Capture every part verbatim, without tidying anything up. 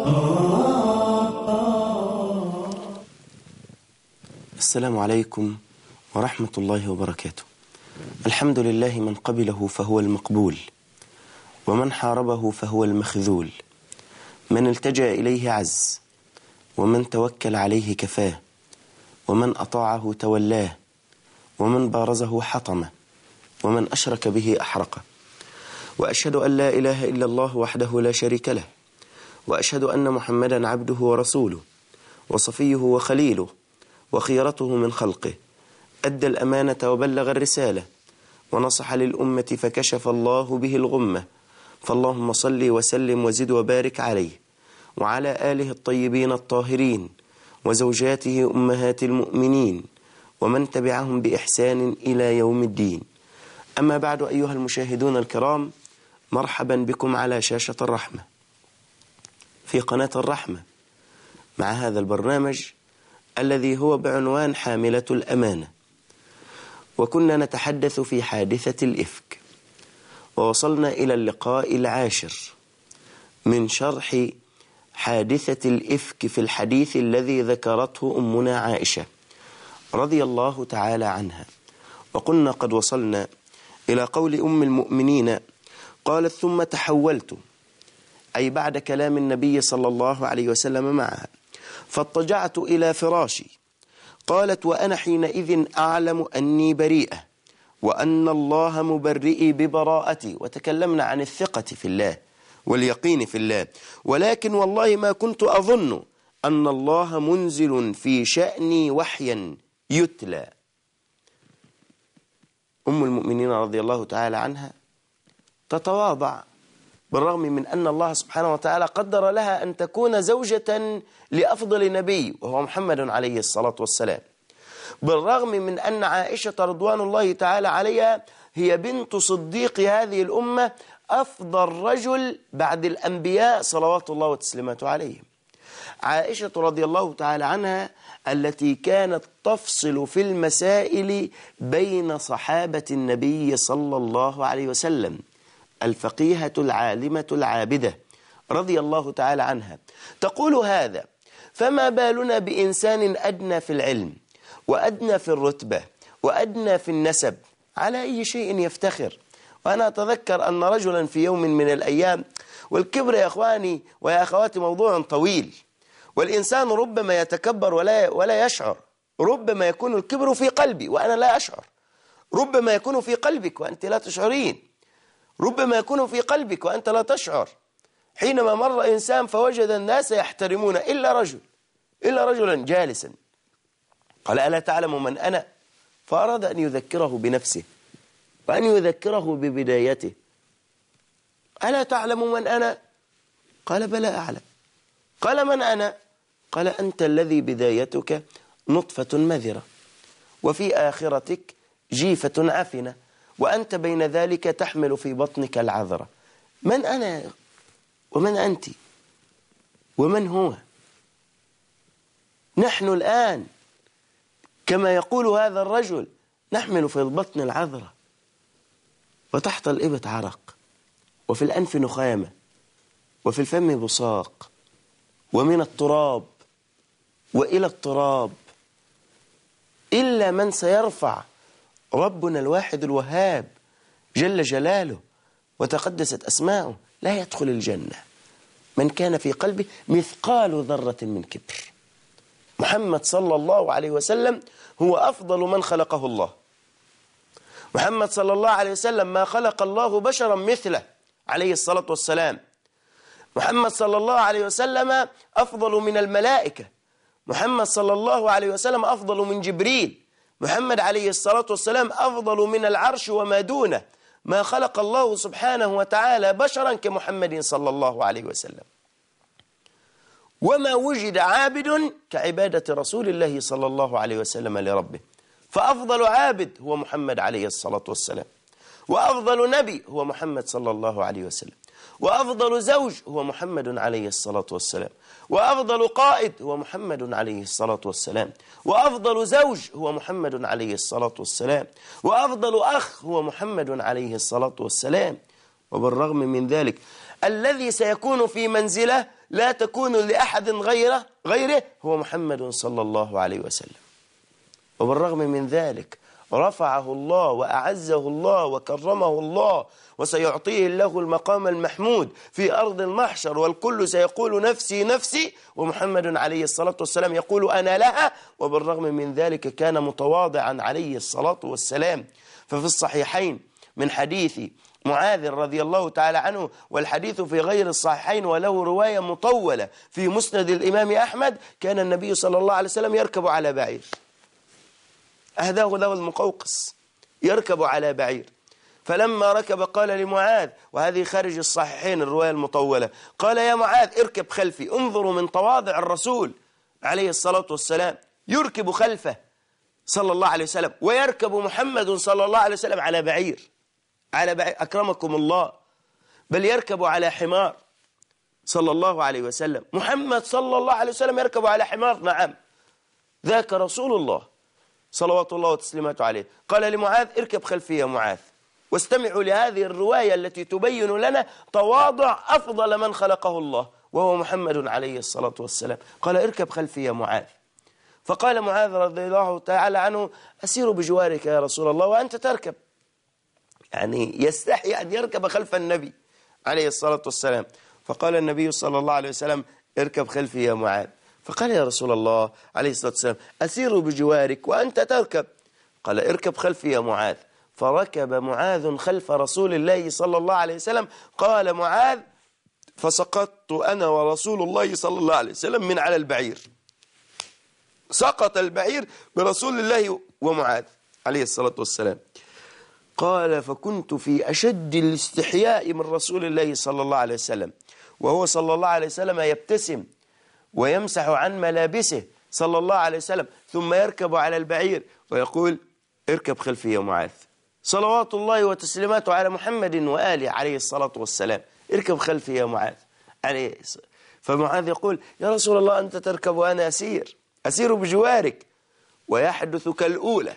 السلام عليكم ورحمة الله وبركاته. الحمد لله من قبله فهو المقبول، ومن حاربه فهو المخذول، من التجأ إليه عز، ومن توكل عليه كفاه، ومن أطاعه تولاه، ومن بارزه حطمه، ومن أشرك به أحرقه. وأشهد أن لا إله إلا الله وحده لا شريك له، وأشهد أن محمدا عبده ورسوله وصفيه وخليله وخيرته من خلقه، أدى الأمانة وبلغ الرسالة ونصح للأمة فكشف الله به الغمة. فاللهم صل وسلم وزد وبارك عليه وعلى آله الطيبين الطاهرين وزوجاته أمهات المؤمنين ومن تبعهم بإحسان إلى يوم الدين. أما بعد، أيها المشاهدون الكرام، مرحبا بكم على شاشة الرحمة في قناة الرحمة مع هذا البرنامج الذي هو بعنوان حاملة الأمانة. وكنا نتحدث في حادثة الإفك، ووصلنا إلى اللقاء العاشر من شرح حادثة الإفك في الحديث الذي ذكرته أمنا عائشة رضي الله تعالى عنها. وقلنا قد وصلنا إلى قول أم المؤمنين قالت: ثم تحولت، أي بعد كلام النبي صلى الله عليه وسلم معها، فاضطجعت إلى فراشي. قالت: وأنا حينئذ أعلم أني بريئة وأن الله مبرئي ببراءتي. وتكلمنا عن الثقة في الله واليقين في الله، ولكن والله ما كنت أظن أن الله منزل في شأني وحيا يتلى. أم المؤمنين رضي الله تعالى عنها تتواضع بالرغم من أن الله سبحانه وتعالى قدر لها أن تكون زوجة لأفضل نبي وهو محمد عليه الصلاة والسلام، بالرغم من أن عائشة رضوان الله تعالى عليها هي بنت صديق هذه الأمة، أفضل رجل بعد الأنبياء صلوات الله وتسليماته عليهم. عائشة رضي الله تعالى عنها التي كانت تفصل في المسائل بين صحابة النبي صلى الله عليه وسلم، الفقيهة العالمة العابدة رضي الله تعالى عنها، تقول هذا: فما بالنا بإنسان أدنى في العلم وأدنى في الرتبة وأدنى في النسب، على أي شيء يفتخر؟ وأنا أتذكر أن رجلا في يوم من الأيام، والكبر يا أخواني ويا أخواتي موضوع طويل، والإنسان ربما يتكبر ولا ولا يشعر، ربما يكون الكبر في قلبي وأنا لا أشعر، ربما يكون في قلبك وأنت لا تشعرين، ربما يكون في قلبك وأنت لا تشعر. حينما مر إنسان فوجد الناس يحترمون إلا رجل إلا رجلا جالسا، قال: ألا تعلم من أنا؟ فأراد أن يذكره بنفسه وأن يذكره ببدايته. ألا تعلم من أنا؟ قال: بلى أعلم. قال: من أنا؟ قال: أنت الذي بدايتك نطفة مذرة وفي آخرتك جيفة عفنة وأنت بين ذلك تحمل في بطنك العذرة. من أنا ومن أنت ومن هو؟ نحن الآن كما يقول هذا الرجل نحمل في البطن العذرة وتحت الإبط عرق وفي الأنف نخامة وفي الفم بصاق ومن التراب وإلى التراب، إلا من سيرفع ربنا الواحد الوهاب جل جلاله وتقدست أسماؤه لا يدخل الجنة من كان في قلبه مثقال ذرة من كبر. محمد صلى الله عليه وسلم هو أفضل من خلقه الله. محمد صلى الله عليه وسلم ما خلق الله بشرا مثله عليه الصلاة والسلام. محمد صلى الله عليه وسلم أفضل من الملائكة. محمد صلى الله عليه وسلم أفضل من جبريل. محمد عليه الصلاة والسلام أفضل من العرش وما دونه. ما خلق الله سبحانه وتعالى بشرا كمحمد صلى الله عليه وسلم، وما وجد عابد كعبادة رسول الله صلى الله عليه وسلم لربه. فأفضل عابد هو محمد عليه الصلاة والسلام، وأفضل نبي هو محمد صلى الله عليه وسلم، وأفضل زوج هو محمد عليه الصلاة والسلام، وأفضل قائد هو محمد عليه الصلاة والسلام، وأفضل زوج هو محمد عليه الصلاة والسلام، وأفضل أخ هو محمد عليه الصلاة والسلام. وبالرغم من ذلك الذي سيكون في منزله لا تكون لأحد غيره غيره هو محمد صلى الله عليه وسلم. وبالرغم من ذلك رفعه الله وأعزه الله وكرمه الله، وسيعطيه الله المقام المحمود في أرض المحشر، والكل سيقول نفسي نفسي، ومحمد عليه الصلاة والسلام يقول أنا لها. وبالرغم من ذلك كان متواضعا عليه الصلاة والسلام. ففي الصحيحين من حديث معاذ رضي الله تعالى عنه، والحديث في غير الصحيحين وله رواية مطولة في مسند الإمام أحمد، كان النبي صلى الله عليه وسلم يركب على بعير، أهداه له المقوقس، يركب على بعير. فلما ركب قال لمعاذ، وهذه خارج الصحيحين الرواية المطولة، قال يا معاذ اركب خلفي. انظروا من تواضع الرسول عليه الصلاة والسلام، يركب خلفه صلى الله عليه وسلم، ويركب محمد صلى الله عليه وسلم على بعير، على بعير أكرمكم الله، بل يركب على حمار صلى الله عليه وسلم. محمد صلى الله عليه وسلم يركب على حمار، نعم، ذاك رسول الله صلوات الله وتسليماته عليه. قال لمعاذ اركب خلفي يا معاذ. واستمعوا لهذه الرواية التي تبين لنا تواضع أفضل من خلقه الله، وهو محمد عليه الصلاة والسلام. قال اركب خلفي يا معاذ. فقال معاذ رضي الله تعالى عنه أسير بجوارك يا رسول الله وأنت تركب، يعني يستحي أن يركب خلف النبي عليه الصلاة والسلام. فقال النبي صلى الله عليه وسلم اركب خلفي يا معاذ. فقال يا رسول الله عليه الصلاة والسلام أسير بجوارك وأنت تركب. قال اركب خلفي يا معاذ. فركب معاذ خلف رسول الله صلى الله عليه وسلم. قال معاذ فسقطت أنا ورسول الله صلى الله عليه وسلم من على البعير، سقط البعير برسول الله ومعاذ عليه الصلاة والسلام. قال فكنت في أشد الاستحياء من رسول الله صلى الله عليه وسلم، وهو صلى الله عليه وسلم يبتسم ويمسح عن ملابسه صلى الله عليه وسلم، ثم يركب على البعير ويقول اركب خلفي يا معاذ. صلوات الله وتسليماته على محمد وآله عليه الصلاة والسلام، اركب خلفي يا معاذ عليه. فمعاذ يقول يا رسول الله أنت تركب وأنا أسير، أسير بجوارك. ويحدث كالأولى،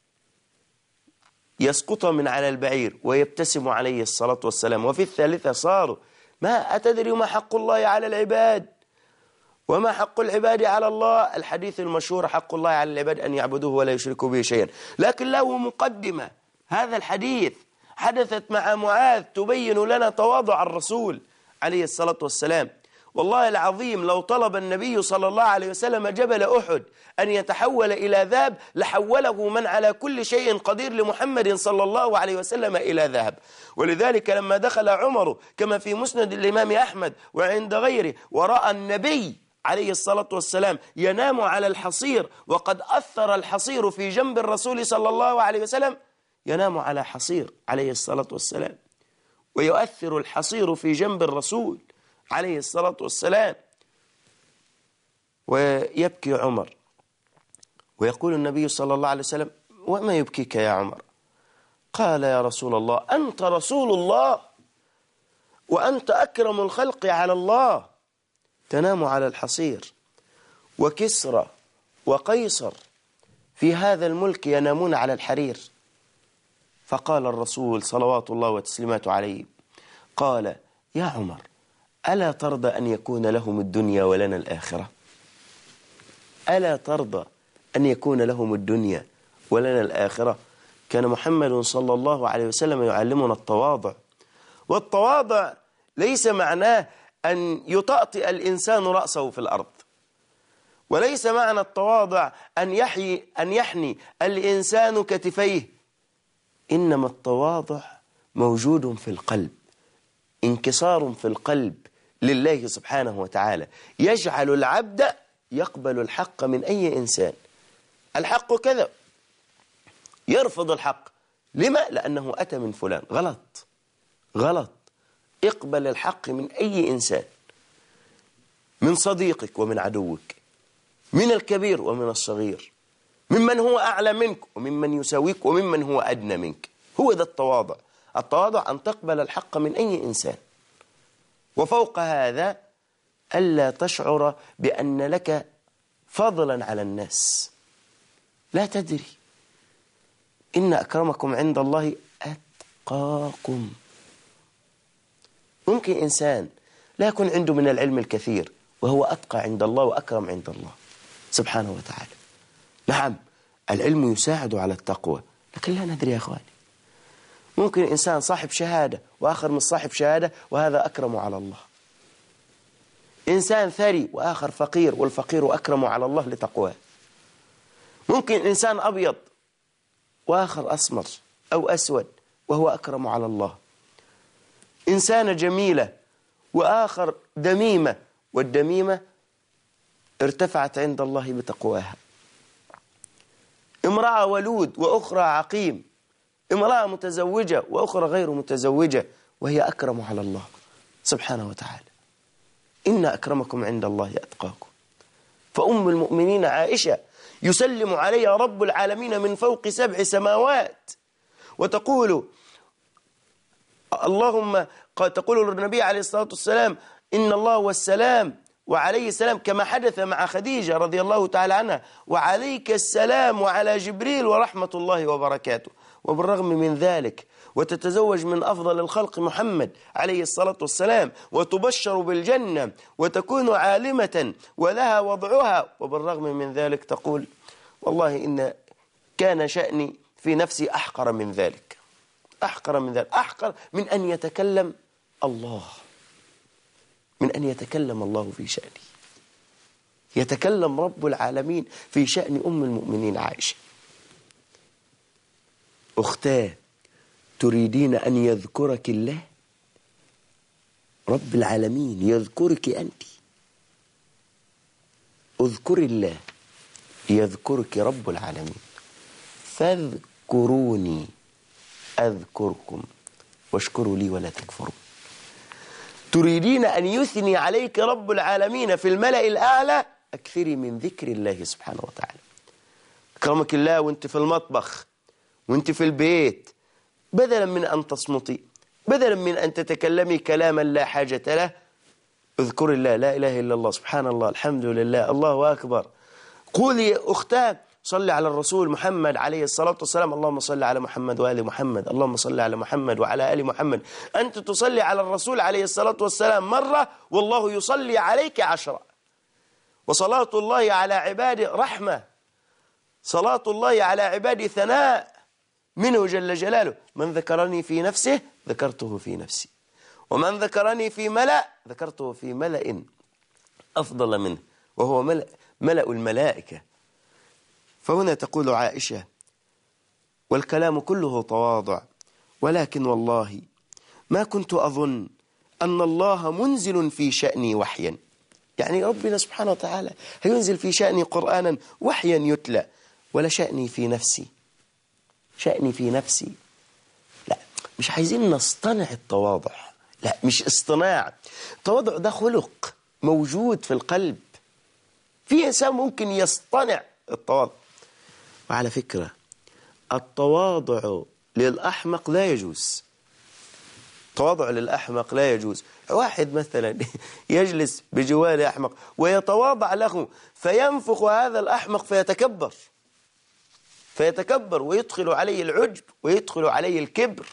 يسقط من على البعير ويبتسم عليه الصلاة والسلام. وفي الثالثة صاروا ما أتدري ما حق الله على العباد وما حق العباد على الله. الحديث المشهور حق الله على العباد أن يعبدوه ولا يشركوا به شيئا، لكن له مقدمة. هذا الحديث حدثت مع معاذ تبين لنا تواضع الرسول عليه الصلاة والسلام. والله العظيم لو طلب النبي صلى الله عليه وسلم جبل أحد أن يتحول إلى ذهب لحوله من على كل شيء قدير لمحمد صلى الله عليه وسلم إلى ذهب. ولذلك لما دخل عمر كما في مسند الإمام أحمد وعند غيره ورأى النبي عليه الصلاة والسلام ينام على الحصير، وقد أثر الحصير في جنب الرسول صلى الله عليه وسلم، ينام على حصير عليه الصلاة والسلام، ويؤثر الحصير في جنب الرسول عليه الصلاة والسلام. ويبكي عمر، ويقول النبي صلى الله عليه وسلم وما يبكيك يا عمر؟ قال يا رسول الله أنت رسول الله وأنت أكرم الخلق على الله، تنام على الحصير، وكسرى وقيصر في هذا الملك ينامون على الحرير. فقال الرسول صلوات الله وتسليماته عليه قال يا عمر ألا ترضى أن يكون لهم الدنيا ولنا الآخرة؟ ألا ترضى أن يكون لهم الدنيا ولنا الآخرة؟ كان محمد صلى الله عليه وسلم يعلمنا التواضع. والتواضع ليس معناه أن يطأطئ الإنسان رأسه في الأرض، وليس معنى التواضع أن يحيي أن يحني الإنسان كتفيه، إنما التواضع موجود في القلب، انكسار في القلب لله سبحانه وتعالى، يجعل العبد يقبل الحق من أي إنسان. الحق كذا، يرفض الحق. لما؟ لأنه أتى من فلان. غلط غلط. اقبل الحق من أي إنسان، من صديقك ومن عدوك، من الكبير ومن الصغير، ممن هو أعلى منك وممن يساويك وممن هو أدنى منك. هو ده التواضع. التواضع أن تقبل الحق من أي إنسان، وفوق هذا ألا تشعر بأن لك فضلا على الناس. لا تدري، إن أكرمكم عند الله أتقاكم. ممكن إنسان لا يكون عنده من العلم الكثير وهو أتقى عند الله وأكرم عند الله سبحانه وتعالى. نعم العلم يساعد على التقوى، لكن لا ندري يا أخواني، ممكن إنسان صاحب شهادة وآخر من صاحب شهادة وهذا أكرم على الله. إنسان ثري وآخر فقير والفقير أكرم على الله لتقواه. ممكن إنسان أبيض وآخر أسمر أو أسود وهو أكرم على الله. إنسانة جميلة وآخر دميمة والدميمة ارتفعت عند الله بتقواها. امرأة ولود وأخرى عقيم، امرأة متزوجة وأخرى غير متزوجة وهي أكرم على الله سبحانه وتعالى. إن أكرمكم عند الله أتقاكم. فأم المؤمنين عائشة يسلم عليها رب العالمين من فوق سبع سماوات وتقول اللهم تقول النبي عليه الصلاة والسلام إن الله والسلام وعليه السلام كما حدث مع خديجة رضي الله تعالى عنها وعليك السلام وعلى جبريل ورحمة الله وبركاته. وبالرغم من ذلك وتتزوج من أفضل الخلق محمد عليه الصلاة والسلام وتبشر بالجنة وتكون عالمة ولها وضعها، وبالرغم من ذلك تقول والله إن كان شأني في نفسي أحقر من ذلك، أحقر من ذلك، أحقر من أن يتكلم الله، من أن يتكلم الله في شأني. يتكلم رب العالمين في شأن أم المؤمنين عائشة. أختاه تريدين أن يذكرك الله؟ رب العالمين يذكرك أنت. اذكر الله يذكرك رب العالمين. فاذكروني أذكركم واشكروا لي ولا تكفرون. تريدين أن يثني عليك رب العالمين في الملأ الأعلى؟ أكثري من ذكر الله سبحانه وتعالى. أكرمك الله وانت في المطبخ وانت في البيت، بدلا من أن تصمتي، بدلا من أن تتكلمي كلاما لا حاجة له، اذكر الله، لا إله إلا الله، سبحان الله، الحمد لله، الله أكبر. قولي أختاه صلي على الرسول محمد عليه الصلاة والسلام، اللهم صل على محمد وآل محمد، اللهم صل على محمد وعلى آل محمد. أنت تصلي على الرسول عليه الصلاة والسلام مرة والله يصلي عليك عشرة. وصلاة الله على عباده رحمة، صلاة الله على عباده ثناء منه جل جلاله. من ذكرني في نفسه ذكرته في نفسي، ومن ذكرني في ملأ ذكرته في ملأ أفضل منه وهو ملأ, ملأ الملائكة. فهنا تقول عائشة والكلام كله تواضع، ولكن والله ما كنت أظن أن الله منزل في شأني وحيا. يعني ربنا سبحانه وتعالى هينزل في شأني قرآنا وحيا يتلى، ولا شأني في نفسي، شأني في نفسي. لا، مش عايزين نصطنع التواضع، لا مش اصطناع. التواضع ده خلق موجود في القلب. في إنسان ممكن يصطنع التواضع. وعلى فكرة التواضع للأحمق لا يجوز، التواضع للأحمق لا يجوز. واحد مثلا يجلس بجوار أحمق ويتواضع له فينفخ هذا الأحمق فيتكبر فيتكبر ويدخل عليه العجب ويدخل عليه الكبر.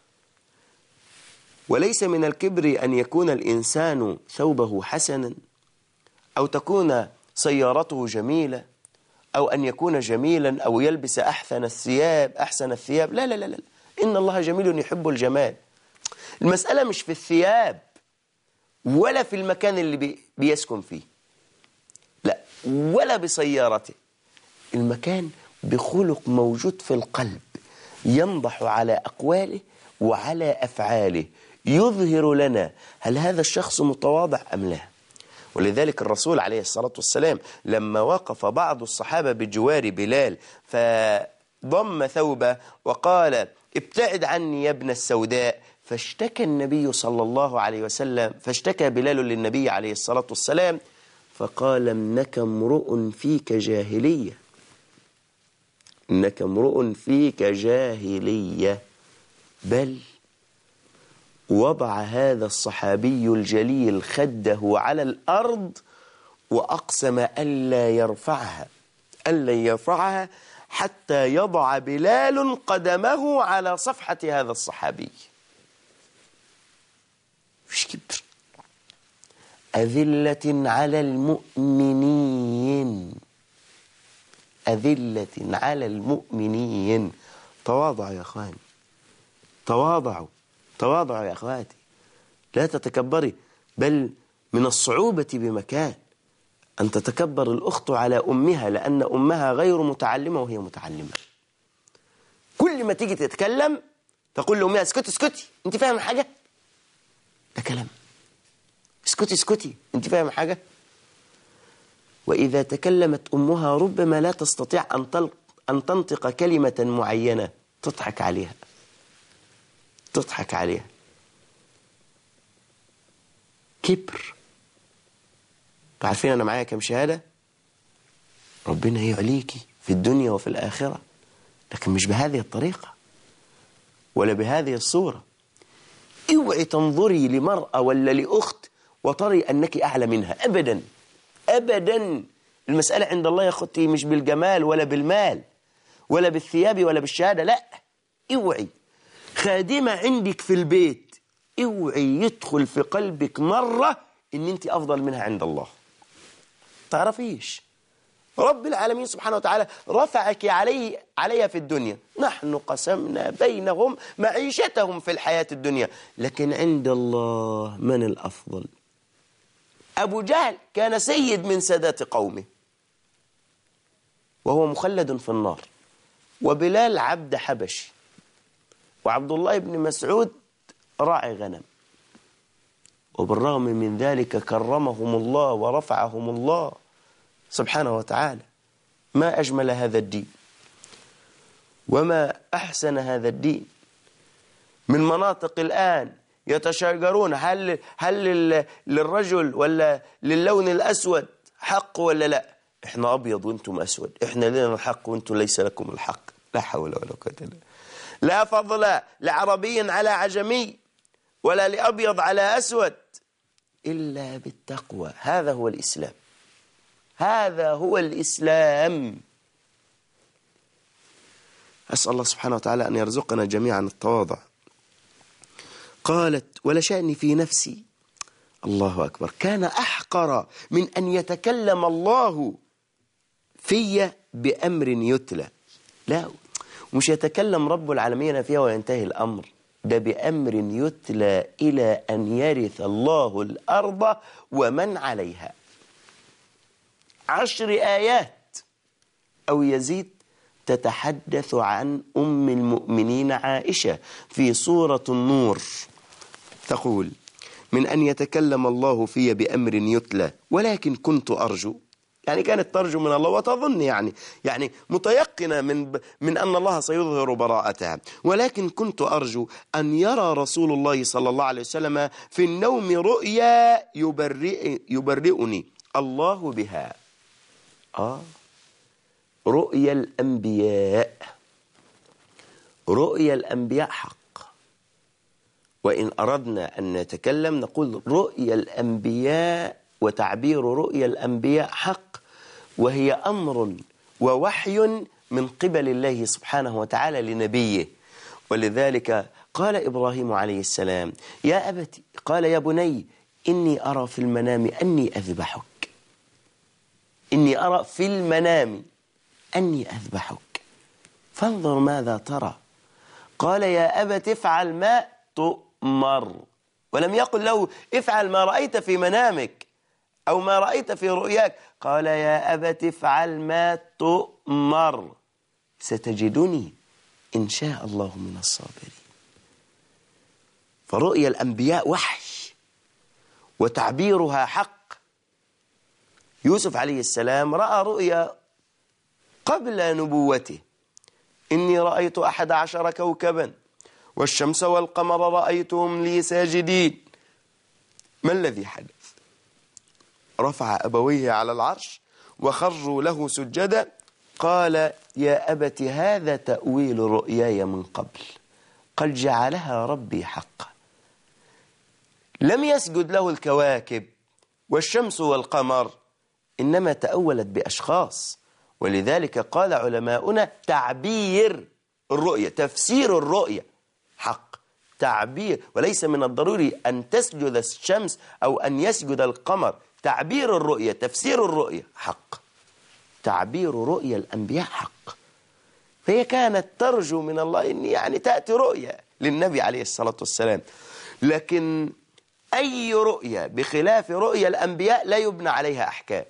وليس من الكبر أن يكون الإنسان ثوبه حسنا أو تكون سيارته جميلة أو أن يكون جميلا أو يلبس أحسن الثياب أحسن الثياب لا لا لا لا، إن الله جميل يحب الجمال. المسألة مش في الثياب ولا في المكان اللي بي بيسكن فيه، لا، ولا بسيارته. المكان بخلق موجود في القلب ينضح على أقواله وعلى أفعاله، يظهر لنا هل هذا الشخص متواضع أم لا. ولذلك الرسول عليه الصلاة والسلام لما وقف بعض الصحابة بجوار بلال فضم ثوبه وقال ابتعد عني يا ابن السوداء، فاشتكى النبي صلى الله عليه وسلم فاشتكى بلال للنبي عليه الصلاة والسلام فقال إنك امرؤ فيك جاهلية، إنك امرؤ فيك جاهلية. بل وضع هذا الصحابي الجليل خده على الأرض وأقسم ألا يرفعها ألا يرفعها حتى يضع بلال قدمه على صفحة هذا الصحابي. مش كبر، أذلة على المؤمنين، أذلة على المؤمنين. تواضعوا يا أخواني، تواضعوا تواضعوا يا أخواتي، لا تتكبري. بل من الصعوبة بمكان أن تتكبر الأخت على أمها لأن أمها غير متعلمة وهي متعلمة. كل ما تيجي تتكلم تقول لأمها اسكتي اسكتي، أنت فاهمة حاجة؟ ده كلام. اسكتي اسكتي، أنت فاهمة حاجة؟ وإذا تكلمت أمها ربما لا تستطيع أن تلق أن تنطق كلمة معينة، تضحك عليها تضحك عليها. كبر. عارفين أنا معايا كم شهادة؟ ربنا يعليكي في الدنيا وفي الآخرة، لكن مش بهذه الطريقة ولا بهذه الصورة. اوعي تنظري لمرأة ولا لأخت وتري أنك أعلى منها، أبدا أبدا. المسألة عند الله يا أختي مش بالجمال ولا بالمال ولا بالثياب ولا بالشهادة، لا. اوعي خادمة عندك في البيت، اوعي يدخل في قلبك مرة ان انت افضل منها عند الله. تعرفيش رب العالمين سبحانه وتعالى رفعك علي عليها في الدنيا. نحن قسمنا بينهم معيشتهم في الحياة الدنيا، لكن عند الله من الأفضل؟ أبو جهل كان سيد من سادات قومه وهو مخلد في النار، وبلال عبد حبشي، وعبد الله بن مسعود راعي غنم، وبالرغم من ذلك كرمهم الله ورفعهم الله سبحانه وتعالى. ما أجمل هذا الدين وما أحسن هذا الدين. من مناطق الآن يتشاجرون هل هل للرجل ولا للون الأسود حق ولا لا. احنا أبيض وانتم أسود، احنا لنا الحق وانتم ليس لكم الحق. لا حول ولا قوة إلا بالله. لا فضل لعربي على عجمي ولا لأبيض على أسود إلا بالتقوى. هذا هو الإسلام، هذا هو الإسلام. أسأل الله سبحانه وتعالى أن يرزقنا جميعا التواضع. قالت ولشأني في نفسي، الله أكبر، كان أحقر من أن يتكلم الله في بأمر يتلى. لا، مش يتكلم رب العالمين فيها وينتهي الأمر، ده بأمر يتلى إلى أن يرث الله الأرض ومن عليها. عشر آيات أو يزيد تتحدث عن أم المؤمنين عائشة في سورة النور، تقول من أن يتكلم الله في بأمر يتلى ولكن كنت أرجو، يعني كانت ترجو من الله وتظن يعني يعني متيقنة من من أن الله سيظهر براءتها، ولكن كنت أرجو أن يرى رسول الله صلى الله عليه وسلم في النوم رؤيا يبرئ يبرئني الله بها. آه رؤيا الأنبياء، رؤيا الأنبياء حق. وإن أردنا أن نتكلم نقول رؤيا الأنبياء، وتعبير رؤيا الأنبياء حق، وهي أمر ووحي من قبل الله سبحانه وتعالى لنبيه. ولذلك قال إبراهيم عليه السلام يا أبتي، قال يا بني إني أرى في المنام أني أذبحك، إني أرى في المنام أني أذبحك فانظر ماذا ترى. قال يا أبت افعل ما تؤمر، ولم يقل له افعل ما رأيت في منامك أو ما رأيت في رؤياك. قال يا أبت افعل ما تؤمر ستجدني إن شاء الله من الصابرين. فرؤيا الأنبياء وحي وتعبيرها حق. يوسف عليه السلام رأى رؤيا قبل نبوته، إني رأيت أحد عشر كوكبا والشمس والقمر رأيتهم لي ساجدين. ما الذي حدث؟ رفع أبويه على العرش وخروا له سجدا، قال يا أبت هذا تأويل رؤياي من قبل قد جعلها ربي حقا. لم يسجد له الكواكب والشمس والقمر، إنما تأولت بأشخاص. ولذلك قال علماؤنا تعبير الرؤية، تفسير الرؤية حق. تعبير، وليس من الضروري أن تسجد الشمس أو أن يسجد القمر. تعبير الرؤية، تفسير الرؤية حق، تعبير رؤية الأنبياء حق. فهي كانت ترجو من الله أن يعني تأتي رؤية للنبي عليه الصلاة والسلام، لكن أي رؤية بخلاف رؤية الأنبياء لا يبنى عليها أحكام.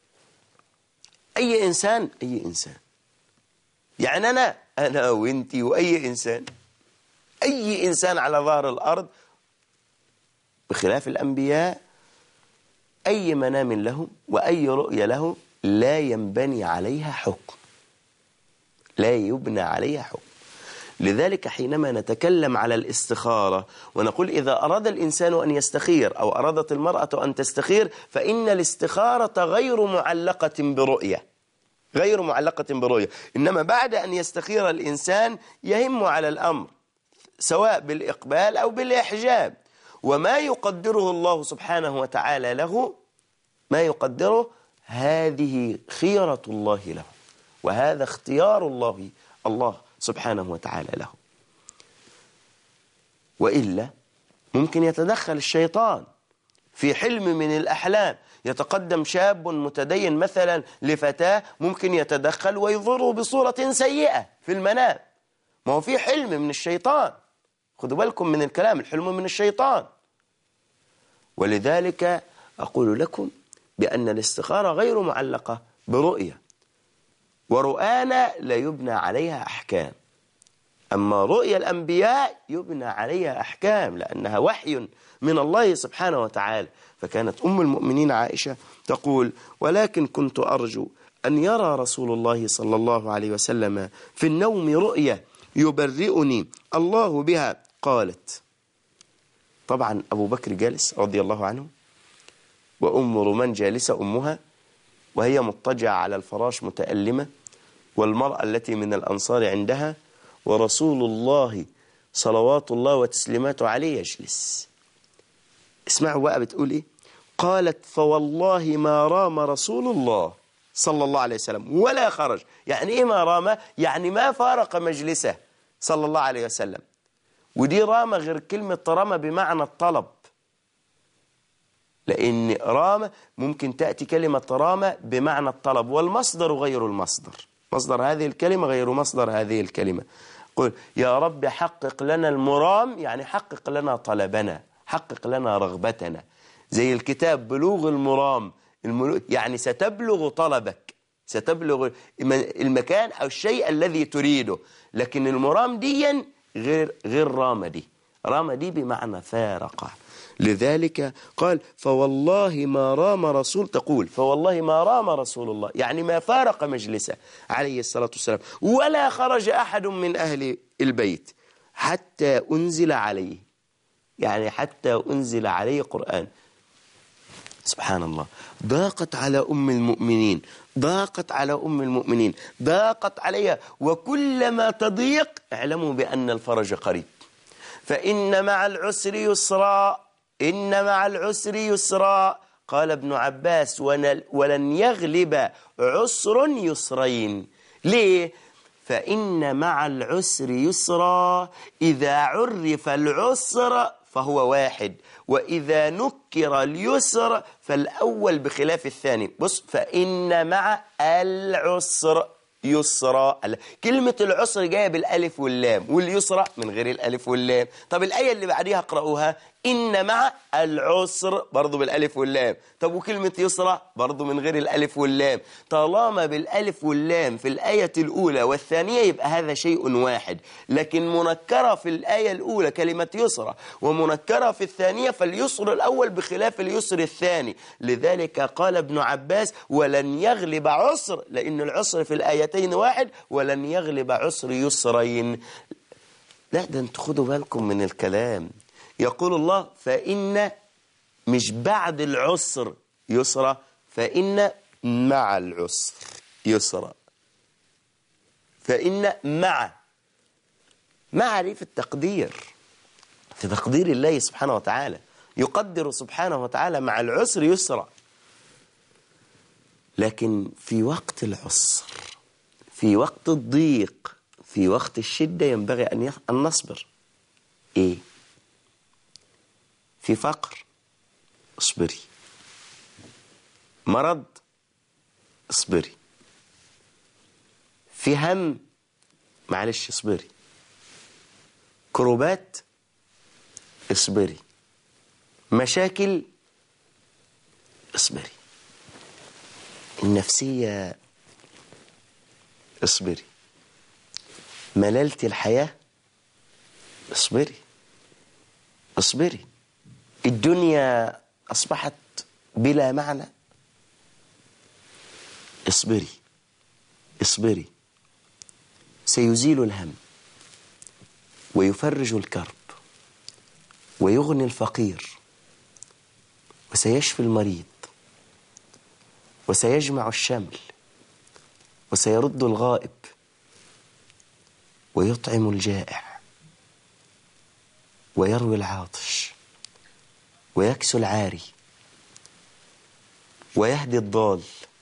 أي إنسان أي إنسان يعني أنا أنا وإنتي وأي إنسان، أي إنسان على ظهر الأرض بخلاف الأنبياء، أي منام له وأي رؤية له لا ينبني عليها حكم، لا يبنى عليها حكم. لذلك حينما نتكلم على الاستخارة ونقول إذا أراد الإنسان أن يستخير أو أرادت المرأة أن تستخير، فإن الاستخارة غير معلقة برؤية، غير معلقة برؤية. إنما بعد أن يستخير الإنسان يهم على الأمر سواء بالإقبال أو بالإحجاب، وما يقدره الله سبحانه وتعالى له، ما يقدره هذه خيرة الله له، وهذا اختيار الله الله سبحانه وتعالى له. وإلا ممكن يتدخل الشيطان في حلم من الأحلام، يتقدم شاب متدين مثلا لفتاة، ممكن يتدخل ويضره بصورة سيئة في المنام. ما هو في حلم من الشيطان، خدوا بالكم من الكلام، الحلم من الشيطان. ولذلك أقول لكم بأن الاستخارة غير معلقة برؤية، ورؤانا لا يبنى عليها أحكام. أما رؤيا الأنبياء يبنى عليها أحكام لأنها وحي من الله سبحانه وتعالى. فكانت أم المؤمنين عائشة تقول: ولكن كنت أرجو أن يرى رسول الله صلى الله عليه وسلم في النوم رؤيا يبرئني الله بها. قالت، طبعا أبو بكر جالس رضي الله عنه، وأم رومان جالسة أمها، وهي مضطجعة على الفراش متألمة، والمرأة التي من الأنصار عندها، ورسول الله صلوات الله وتسليماته عليه يجلس. اسمعوا بقى بتقول إيه؟ قالت: فوالله ما رام رسول الله صلى الله عليه وسلم ولا خرج. يعني إيه ما رام؟ يعني ما فارق مجلسه صلى الله عليه وسلم. ودي رام غير كلمة رام بمعنى الطلب، لأن رام ممكن تأتي كلمة رام بمعنى الطلب، والمصدر غير المصدر، مصدر هذه الكلمة غير مصدر هذه الكلمة. قل يا رب حقق لنا المرام، يعني حقق لنا طلبنا، حقق لنا رغبتنا. زي الكتاب بلوغ المرام، يعني ستبلغ طلبك، ستبلغ المكان أو الشيء الذي تريده. لكن المرام دي غير غير رام دي، رام دي بمعنى فارقة. لذلك قال: فوالله ما رام رسول، تقول فوالله ما رام رسول الله، يعني ما فارق مجلسه عليه الصلاة والسلام، ولا خرج أحد من أهل البيت حتى أنزل عليه، يعني حتى أنزل عليه قرآن. سبحان الله. ضاقت على أم المؤمنين، ضاقت على أم المؤمنين، ضاقت عليها، وكلما تضيق اعلموا بأن الفرج قريب. فإن مع العسر يسرا، إن مع العسر يسرا. قال ابن عباس: ولن يغلب عسر يسرين. ليه؟ فإن مع العسر يسرا، إذا عرف العسر فهو واحد، وإذا نكر اليسر فالأول بخلاف الثاني. بص، فإن مع العسر يسرى. كلمة العسر جاية بالألف واللام، واليسرى من غير الألف واللام. طب الآية اللي بعديها اقرأوها: إن مع العسر برضو بالألف واللام. طب وكلمة يسرى برضو من غير الألف واللام. طالما بالألف واللام في الآية الأولى والثانية يبقى هذا شيء واحد، لكن منكرة في الآية الأولى كلمة يسرى، ومنكرة في الثانية، فاليسر الأول بخلاف اليسر الثاني. لذلك قال ابن عباس: ولن يغلب عسر، لأن العسر في الآيتين واحد، ولن يغلب عسر يسرين. لا، ده انتوا خدوا بالكم من الكلام. يقول الله: فإن مش بعد العسر يسرى، فإن مع العسر يسرى. فإن مع مع دي في التقدير، في تقدير الله سبحانه وتعالى، يقدر سبحانه وتعالى مع العسر يسرى. لكن في وقت العسر، في وقت الضيق، في وقت الشدة ينبغي أن نصبر. إيه؟ في فقر اصبري، مرض اصبري، في هم معلش اصبري، كروبات اصبري، مشاكل اصبري، النفسية اصبري، ملالة الحياة اصبري اصبري، الدنيا أصبحت بلا معنى اصبري اصبري، سيزيل الهم ويفرج الكرب ويغني الفقير وسيشفي المريض وسيجمع الشمل وسيرد الغائب ويطعم الجائع ويروي العاطش ويكسو العاري ويهدي الضال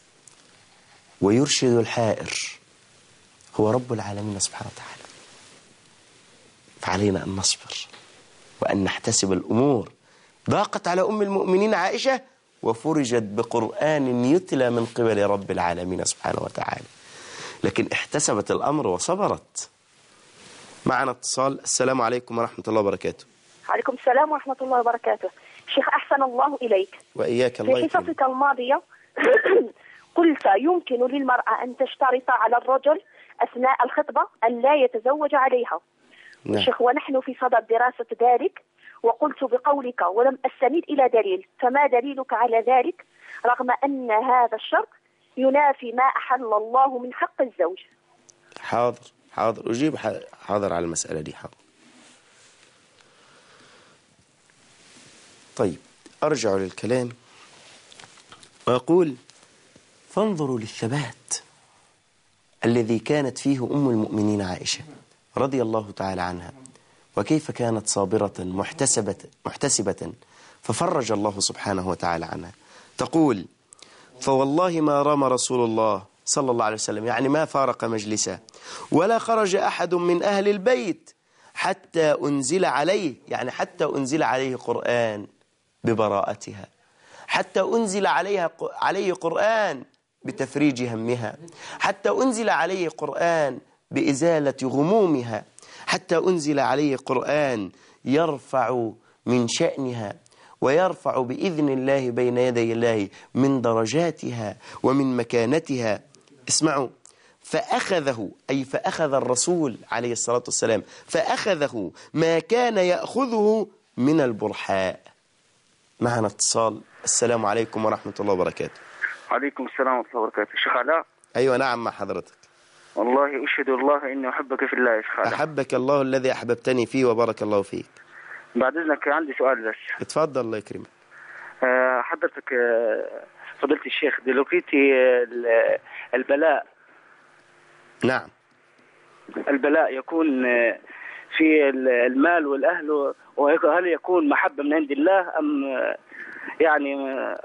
ويرشد الحائر، هو رب العالمين سبحانه وتعالى. فعلينا أن نصبر وأن نحتسب الأمور. ضاقت على أم المؤمنين عائشة وفرجت بقرآن يتلى من قبل رب العالمين سبحانه وتعالى، لكن احتسبت الأمر وصبرت. معنا اتصال. السلام عليكم ورحمة الله وبركاته. عليكم السلام ورحمة الله وبركاته. شيخ أحسن الله إليك. وإياك الله يكرمك. في حصتك الماضية قلت يمكن للمرأة أن تشترط على الرجل أثناء الخطبة أن لا يتزوج عليها. نعم. شيخ ونحن في صدد دراسة ذلك، وقلت بقولك ولم أستند إلى دليل، فما دليلك على ذلك رغم أن هذا الشرط ينافي ما أحل الله من حق الزوج؟ حاضر حاضر أجيب حاضر على المسألة دي. حاضر. طيب أرجع للكلام وأقول فانظروا للثبات الذي كانت فيه أم المؤمنين عائشة رضي الله تعالى عنها، وكيف كانت صابرة محتسبة, محتسبة ففرج الله سبحانه وتعالى عنها. تقول فوالله ما رام رسول الله صلى الله عليه وسلم، يعني ما فارق مجلسه، ولا خرج أحد من أهل البيت حتى أنزل عليه، يعني حتى أنزل عليه قرآن ببراءتها، حتى أنزل عليها عليه قرآن بتفريج همها، حتى أنزل عليه قرآن بإزالة غمومها، حتى أنزل عليه قرآن يرفع من شأنها ويرفع بإذن الله بين يدي الله من درجاتها ومن مكانتها. اسمعوا، فأخذه أي فأخذ الرسول عليه الصلاة والسلام فأخذه ما كان يأخذه من البرحاء. معنا اتصال. السلام عليكم ورحمة الله وبركاته. عليكم السلام ورحمة الله وبركاته. شيخ علاء. أيوة نعم مع حضرتك. والله أشهد الله إني أحبك في الله يا شيخ علاء. أحبك الله الذي أحببتني فيه وبارك الله فيك. بعد إذنك عندي سؤال بس. اتفضل الله يكرمك. أه حضرتك أه فضيلة الشيخ، دلوقتي البلاء نعم البلاء يكون في المال والأهل، وهل يكون محبة من عند الله أم يعني؟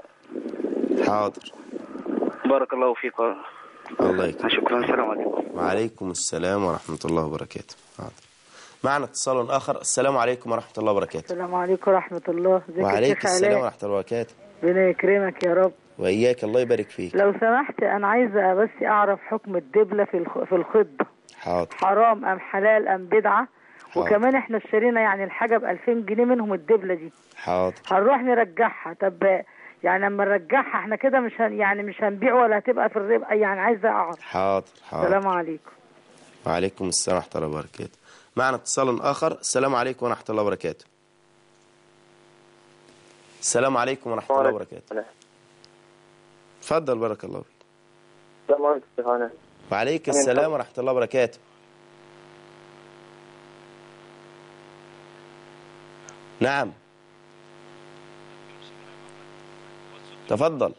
حاضر. بارك الله فيك. الله يكرمك. شكرا. السلام عليكم. وعليكم السلام ورحمة الله وبركاته. حاضر. معنا اتصال آخر. السلام عليكم ورحمة الله وبركاته. السلام عليكم ورحمة الله. وعليكم السلام ورحمة الله وبركاته. ربنا يكرمك يا رب. وإياك الله يبارك فيك. لو سمحت أنا عايزة بس أعرف حكم الدبلة في في الخطبة. حاضر. حرام أم حلال أم بدعة؟ حاضر. وكمان إحنا اشترينا يعني الحاجة بألفين جنيه منهم الدبلة دي. حاضر. هنروح نرجعها، طب يعني لما نرجعها احنا كده مش هن يعني مش هنبيع ولا هتبقى في الربا؟ يعني عايزة أعرف. حاضر حاضر. السلام عليكم. وعليكم السلام ورحمة الله وبركاته. معنا اتصال آخر. السلام عليكم ورحمة الله وبركاته. السلام عليكم ورحمة الله وبركاته. تفضل بارك الله فيك. السلام عليكم. وعليك السلام ورحمة الله وبركاته. نعم تفضل.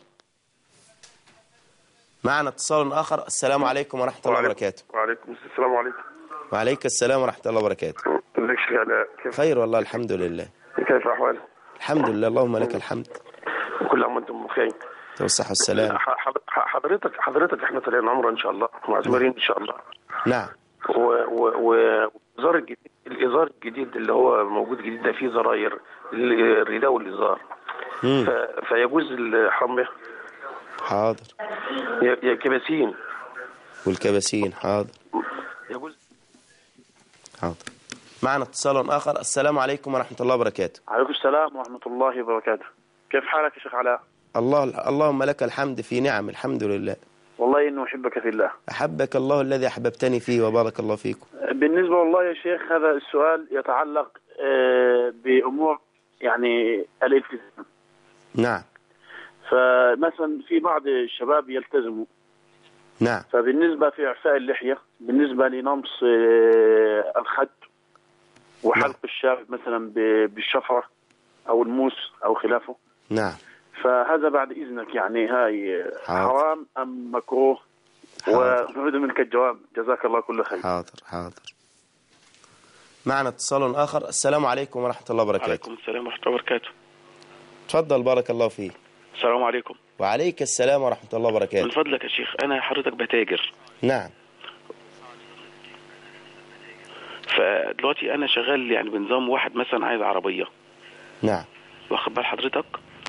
معنا اتصال آخر. السلام عليكم ورحمة الله وبركاته. وعليكم السلام عليكم. وعليك السلام ورحمة الله وبركاته. ازيك شيخ علاء؟ كيف؟ خير والله الحمد لله. كيف أحوالك؟ الحمد لله اللهم لك الحمد. وكل عام وانتم بخير. توسع السلام. حضرتك حضرتك احنا طالعين عمره ان شاء الله، معتمرين ان شاء الله. نعم. ووزارة الازار الجديد اللي هو موجود جديد ده فيه زراير الرداء والازار، ف- فيجوز الحرام به؟ حاضر. يا يا كباسين والكباسين حاضر. يجوز. حاضر. معنا اتصال آخر. السلام عليكم ورحمة الله وبركاته. عليكم السلام ورحمة الله وبركاته. كيف حالك يا شيخ علاء؟ الله اللهم لك الحمد في نعم، الحمد لله. والله إنه أحبك في الله. أحبك الله الذي أحببتني فيه وبارك الله فيكم. بالنسبة والله يا شيخ هذا السؤال يتعلق آه، بأمور يعني الالتزام. نعم. فمثلا في بعض الشباب يلتزموا، نعم. فبالنسبة في إعفاء اللحية، بالنسبة لنمص آه، الخد وحلق نعم. الشارب مثلا ب- بالشفرة أو الموس أو خلافه، نعم. فهذا بعد إذنك يعني هاي حاضر. حرام أم مكروه؟ حاضر. ونريد منك الجواب، جزاك الله كل خير. حاضر. حاضر. معنا اتصال آخر. السلام عليكم ورحمة الله وبركاته. عليكم السلام ورحمة الله وبركاته. تفضل بارك الله فيك. السلام عليكم. وعليك السلام ورحمة الله من وبركاته. فضلك يا شيخ أنا حضرتك بتاجر، نعم. فدلوقتي أنا شغال يعني بنظام واحد مثلا عايز عربية، نعم. واخد بال حضرتك،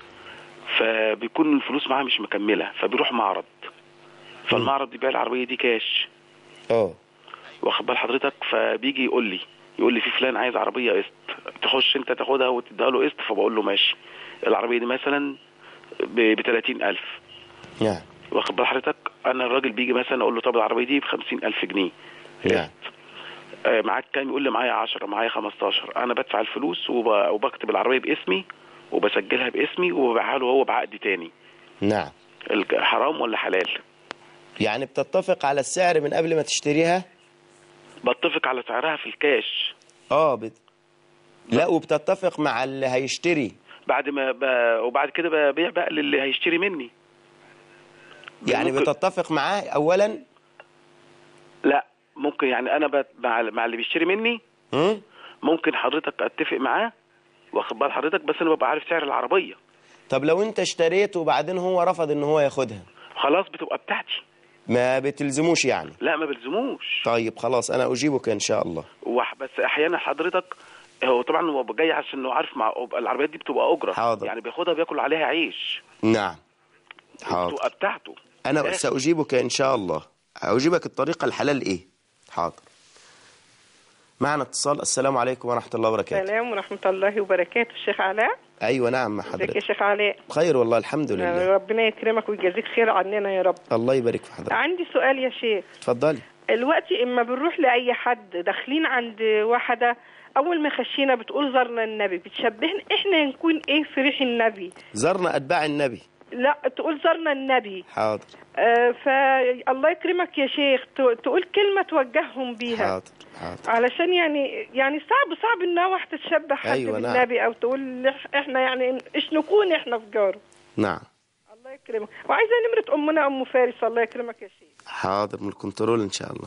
فبيكون الفلوس معاه مش مكملة، فبيروح معرض، فالمعرض بيبيع العربية دي كاش، اه واخد بال حضرتك، فبيجي يقول لي يقول لي في فلان عايز عربية قسط، تخش انت تاخدها وتديها له قسط، فبقول له ماشي. العربية دي مثلا ب ثلاثين ألف، نعم. واخد بال حضرتك، انا الراجل بيجي مثلا اقول له طب العربية دي ب خمسين ألف جنيه نعم. آه، معاك كام؟ يقول لي معايا عشرة، معايا خمستاشر. انا بدفع الفلوس وب- وبكتب العربية باسمي وبسجلها باسمي وببيعها له هو بعقد تاني. نعم. الج- حرام ولا حلال؟ يعني بتتفق على السعر من قبل ما تشتريها؟ بتفق على سعرها في الكاش. اه بت... لا، وبتتفق مع اللي هيشتري بعد ما ب... وبعد كده ببيع بقى للي هيشتري مني. يعني ممكن... بتتفق معاه اولا؟ لا ممكن يعني انا بت... مع... مع اللي بيشتري مني هم؟ ممكن حضرتك اتفق معاه، واخد بال حضرتك، بس انا ببقى عارف سعر العربية. طب لو انت اشتريت وبعدين هو رفض ان هو ياخدها، خلاص بتبقى بتاعتي. ما بتلزموش يعني؟ لا ما بلزموش. طيب خلاص انا اجيبك ان شاء الله. وح... بس احيانا حضرتك هو طبعا هو جاي عشان انه عارف مع العربيات دي بتبقى اجره. حاضر. يعني بياخدها بياكل عليها عيش. نعم. حاضر. بتبقى بتاعته. انا آخر. ساجيبك ان شاء الله، اجيبك الطريقه الحلال ايه. حاضر. معنا اتصال. السلام عليكم ورحمه الله وبركاته. السلام ورحمة الله وبركاته. الشيخ علاء. ايوه نعم مع ازيك يا حضرتك؟ شيخ علاء؟ بخير والله الحمد لله. ربنا يكرمك ويجازيك خير عننا يا رب. الله يبارك في حضرتك. عندي سؤال يا شيخ. اتفضلي. الوقت اما بنروح لأي حد داخلين عند واحدة، أول ما خشينا بتقول زرنا النبي، بتشبهنا إحنا نكون إيه في ريح النبي؟ زرنا اتباع النبي. لا تقول زرنا النبي. حاضر. آه فالله يكرمك يا شيخ تقول كلمة توجههم بيها. حاضر. حاضر. علشان يعني يعني صعب صعب انها واحدة تشبه حد أيوة نعم. بالنبي او تقول احنا يعني ايش نكون احنا في جاره. نعم. الله يكرمك. وعايزه نمرة امنا ام فارس. الله يكرمك يا شيخ. حاضر من الكنترول ان شاء الله.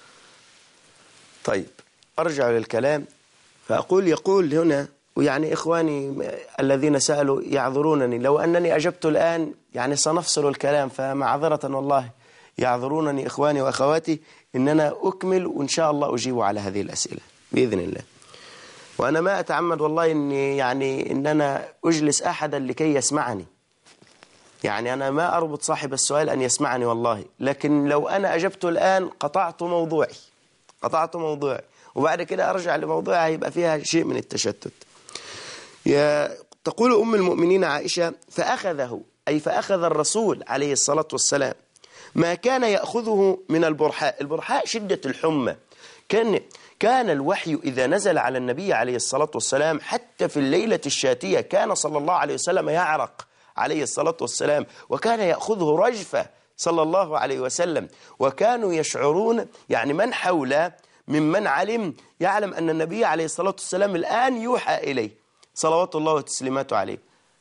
طيب ارجع للكلام فاقول يقول هنا، ويعني إخواني الذين سألوا يعذرونني لو أنني أجبت الآن يعني سنفصل الكلام، فمعذرة والله يعذرونني إخواني وأخواتي إن أنا أكمل وإن شاء الله أجيب على هذه الأسئلة بإذن الله. وأنا ما أتعمد والله إني يعني إن أنا أجلس أحدا لكي يسمعني، يعني أنا ما أربط صاحب السؤال أن يسمعني والله، لكن لو أنا أجبت الآن قطعت موضوعي قطعت موضوعي وبعد كده أرجع لموضوعها يبقى فيها شيء من التشتت. يا تقول أم المؤمنين عائشة فأخذه أي فأخذ الرسول عليه الصلاة والسلام ما كان يأخذه من البرحاء. البرحاء شدة الحمى. كان كان الوحي إذا نزل على النبي عليه الصلاة والسلام حتى في الليلة الشاتية كان صلى الله عليه وسلم يعرق عليه الصلاة والسلام، وكان يأخذه رجفة صلى الله عليه وسلم، وكانوا يشعرون يعني من حوله ممن علم يعلم أن النبي عليه الصلاة والسلام الآن يوحى إليه صلوات الله وتسليماته عليه.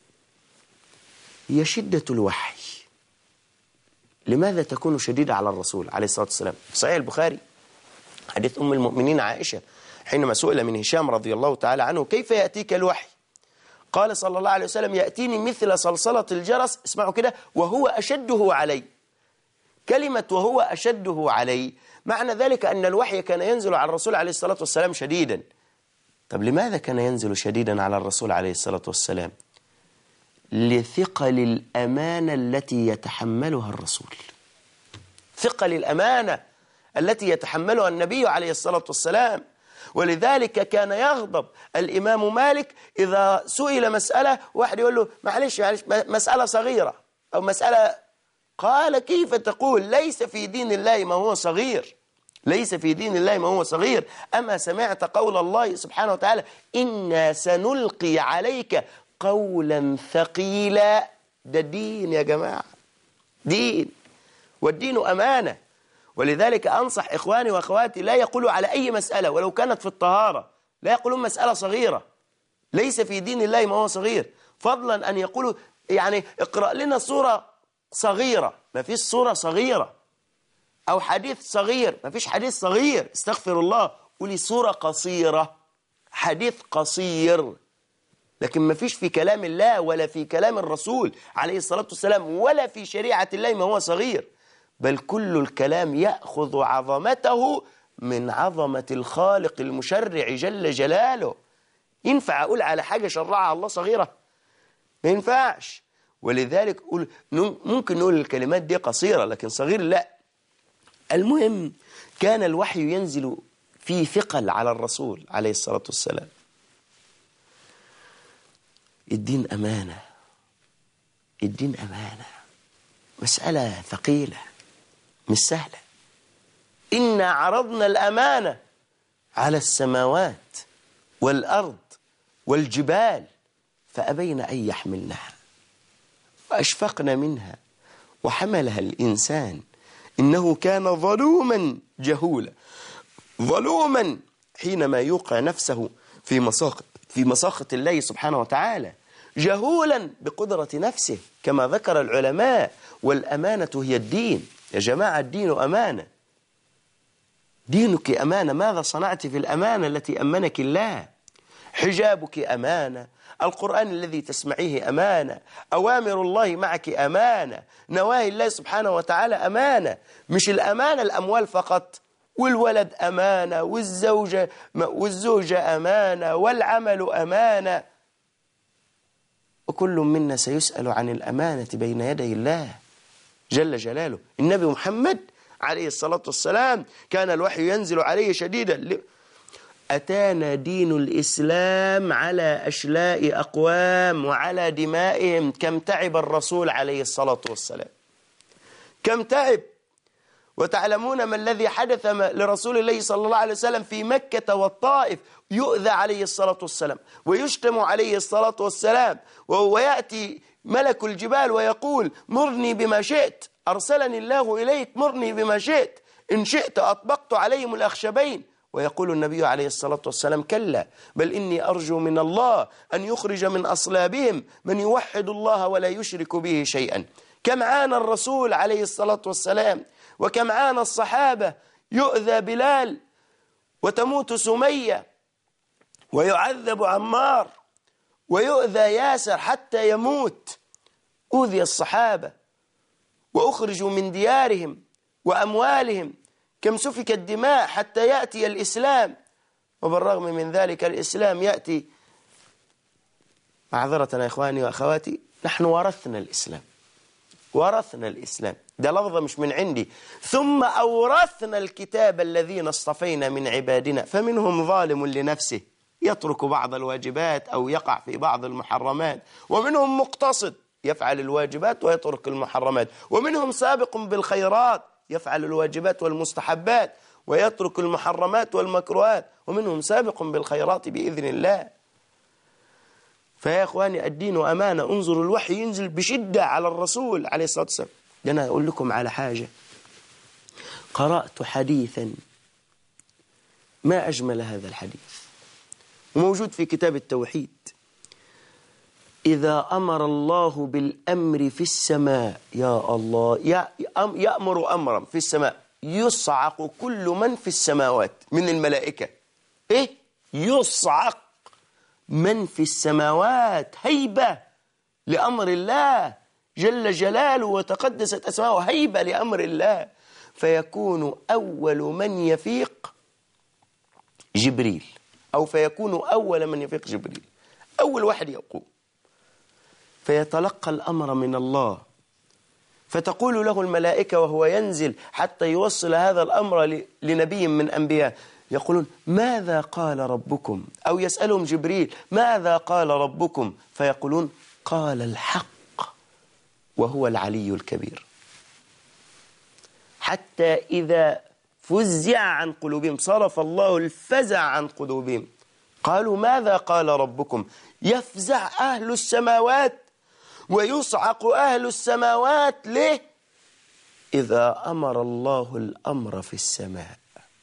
هي شدة الوحي لماذا تكون شديدة على الرسول عليه الصلاة والسلام؟ صحيح البخاري حديث أم المؤمنين عائشة حينما سئل من هشام رضي الله تعالى عنه كيف يأتيك الوحي؟ قال صلى الله عليه وسلم يأتيني مثل صلصلة الجرس، اسمعوا كده، وهو أشده علي. كلمة وهو أشده علي معنى ذلك أن الوحي كان ينزل على الرسول عليه الصلاة والسلام شديدا، طب لماذا كان ينزل شديدا على الرسول عليه الصلاة والسلام؟ لثقل الأمانة التي يتحملها الرسول، ثقل الأمانة التي يتحملها النبي عليه الصلاة والسلام. ولذلك كان يغضب الإمام مالك إذا سئل مسألة واحد يقول له معلش معلش مسألة صغيرة أو مسألة، قال كيف تقول ليس في دين الله ما هو صغير، ليس في دين الله ما هو صغير. أما سمعت قول الله سبحانه وتعالى إنا سنلقي عليك قولا ثقيلا؟ ده دين يا جماعة، دين، والدين أمانة. ولذلك أنصح إخواني وأخواتي لا يقولوا على أي مسألة ولو كانت في الطهارة، لا يقولون مسألة صغيرة، ليس في دين الله ما هو صغير، فضلا أن يقولوا يعني اقرأ لنا صورة صغيرة، ما فيش صورة صغيرة، أو حديث صغير، ما فيش حديث صغير، استغفر الله، قولي صورة قصيرة، حديث قصير، لكن ما فيش في كلام الله ولا في كلام الرسول عليه الصلاة والسلام ولا في شريعة الله ما هو صغير، بل كل الكلام يأخذ عظمته من عظمة الخالق المشرع جل جلاله. ينفع أقول على حاجة شرعها الله صغيرة؟ ما ينفعش. ولذلك أقول ممكن نقول الكلمات دي قصيرة لكن صغير لا. المهم كان الوحي ينزل في ثقل على الرسول عليه الصلاة والسلام. الدين أمانة، الدين أمانة، مسألة ثقيلة مش سهلة. إنا عرضنا الأمانة على السماوات والأرض والجبال فأبين أن يحملنها وأشفقن منها وحملها الإنسان إنه كان ظلوما جهولا. ظلوما حينما يوقع نفسه في مساخط في مساخط الله سبحانه وتعالى، جهولا بقدرة نفسه كما ذكر العلماء. والأمانة هي الدين يا جماعة، الدين أمانة، دينك أمانة. ماذا صنعت في الأمانة التي أمنك الله؟ حجابك أمانة، القرآن الذي تسمعيه أمانة، أوامر الله معك أمانة، نواهي الله سبحانه وتعالى أمانة. مش الأمانة الأموال فقط، والولد أمانة، والزوجة والزوجة أمانة، والعمل أمانة، وكل منا سيسأل عن الأمانة بين يدي الله جل جلاله. النبي محمد عليه الصلاة والسلام كان الوحي ينزل عليه شديدا. أتانا دين الإسلام على أشلاء أقوام وعلى دمائهم. كم تعب الرسول عليه الصلاة والسلام، كم تعب. وتعلمون ما الذي حدث لرسول الله صلى الله عليه وسلم في مكة والطائف، يؤذى عليه الصلاة والسلام ويشتم عليه الصلاة والسلام، ويأتي ملك الجبال ويقول مرني بما شئت، أرسلني الله إليك مرني بما شئت، إن شئت أطبقت عليهم الأخشبين. ويقول النبي عليه الصلاة والسلام كلا بل إني أرجو من الله أن يخرج من أصلابهم من يوحد الله ولا يشرك به شيئا. كم عانى الرسول عليه الصلاة والسلام، وكم عانى الصحابة. يؤذى بلال وتموت سمية، ويعذب عمار، ويؤذى ياسر حتى يموت. أوذي الصحابة وأخرجوا من ديارهم وأموالهم، كم سفك الدماء حتى يأتي الإسلام. وبالرغم من ذلك الإسلام يأتي. معذرة يا إخواني وأخواتي، نحن ورثنا الإسلام، ورثنا الإسلام، ده لفظة مش من عندي. ثم أورثنا الكتاب الذين اصطفينا من عبادنا فمنهم ظالم لنفسه يترك بعض الواجبات أو يقع في بعض المحرمات، ومنهم مقتصد يفعل الواجبات ويترك المحرمات، ومنهم سابق بالخيرات يفعل الواجبات والمستحبات ويترك المحرمات والمكروهات، ومنهم سابق بالخيرات بإذن الله. فيا إخواني الدين أمانة. انظروا الوحي ينزل بشدة على الرسول عليه الصلاة والسلام. أنا أقول لكم على حاجة، قرأت حديثا ما أجمل هذا الحديث، وموجود في كتاب التوحيد. إذا أمر الله بالأمر في السماء، يا الله، يأمر أمرا في السماء يصعق كل من في السماوات من الملائكة. إيه؟ يصعق من في السماوات، هيبة لأمر الله جل جلاله وتقدست أسماؤه، هيبة لأمر الله. فيكون أول من يفيق جبريل أو فيكون أول من يفيق جبريل، أول واحد يقوم فيتلقى الأمر من الله، فتقول له الملائكة وهو ينزل حتى يوصل هذا الأمر لنبي من أنبياء، يقولون ماذا قال ربكم؟ أو يسألهم جبريل ماذا قال ربكم؟ فيقولون قال الحق وهو العلي الكبير. حتى إذا فزع عن قلوبهم، صرف الله الفزع عن قلوبهم، قالوا ماذا قال ربكم؟ يفزع أهل السماوات ويصعق أهل السماوات. ليه؟ إذا أمر الله الأمر في السماء.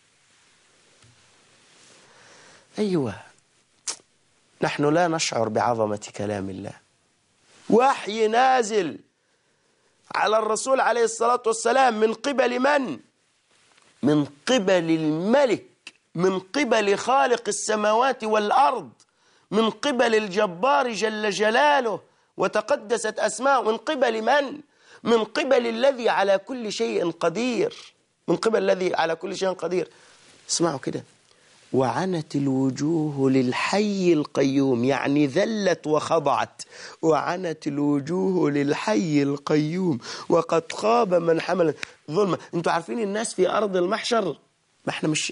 أيوة، نحن لا نشعر بعظمة كلام الله. وحي نازل على الرسول عليه الصلاة والسلام من قبل من؟ من قبل الملك، من قبل خالق السماوات والأرض، من قبل الجبار جل جلاله وتقدست أسماءه. من قبل من؟ من قبل الذي على كل شيء قدير، من قبل الذي على كل شيء قدير. اسمعوا كده، وعنت الوجوه للحي القيوم، يعني ذلت وخضعت. وعنت الوجوه للحي القيوم وقد خاب من حمل ظلما. انتوا عارفين الناس في أرض المحشر، ما احنا مش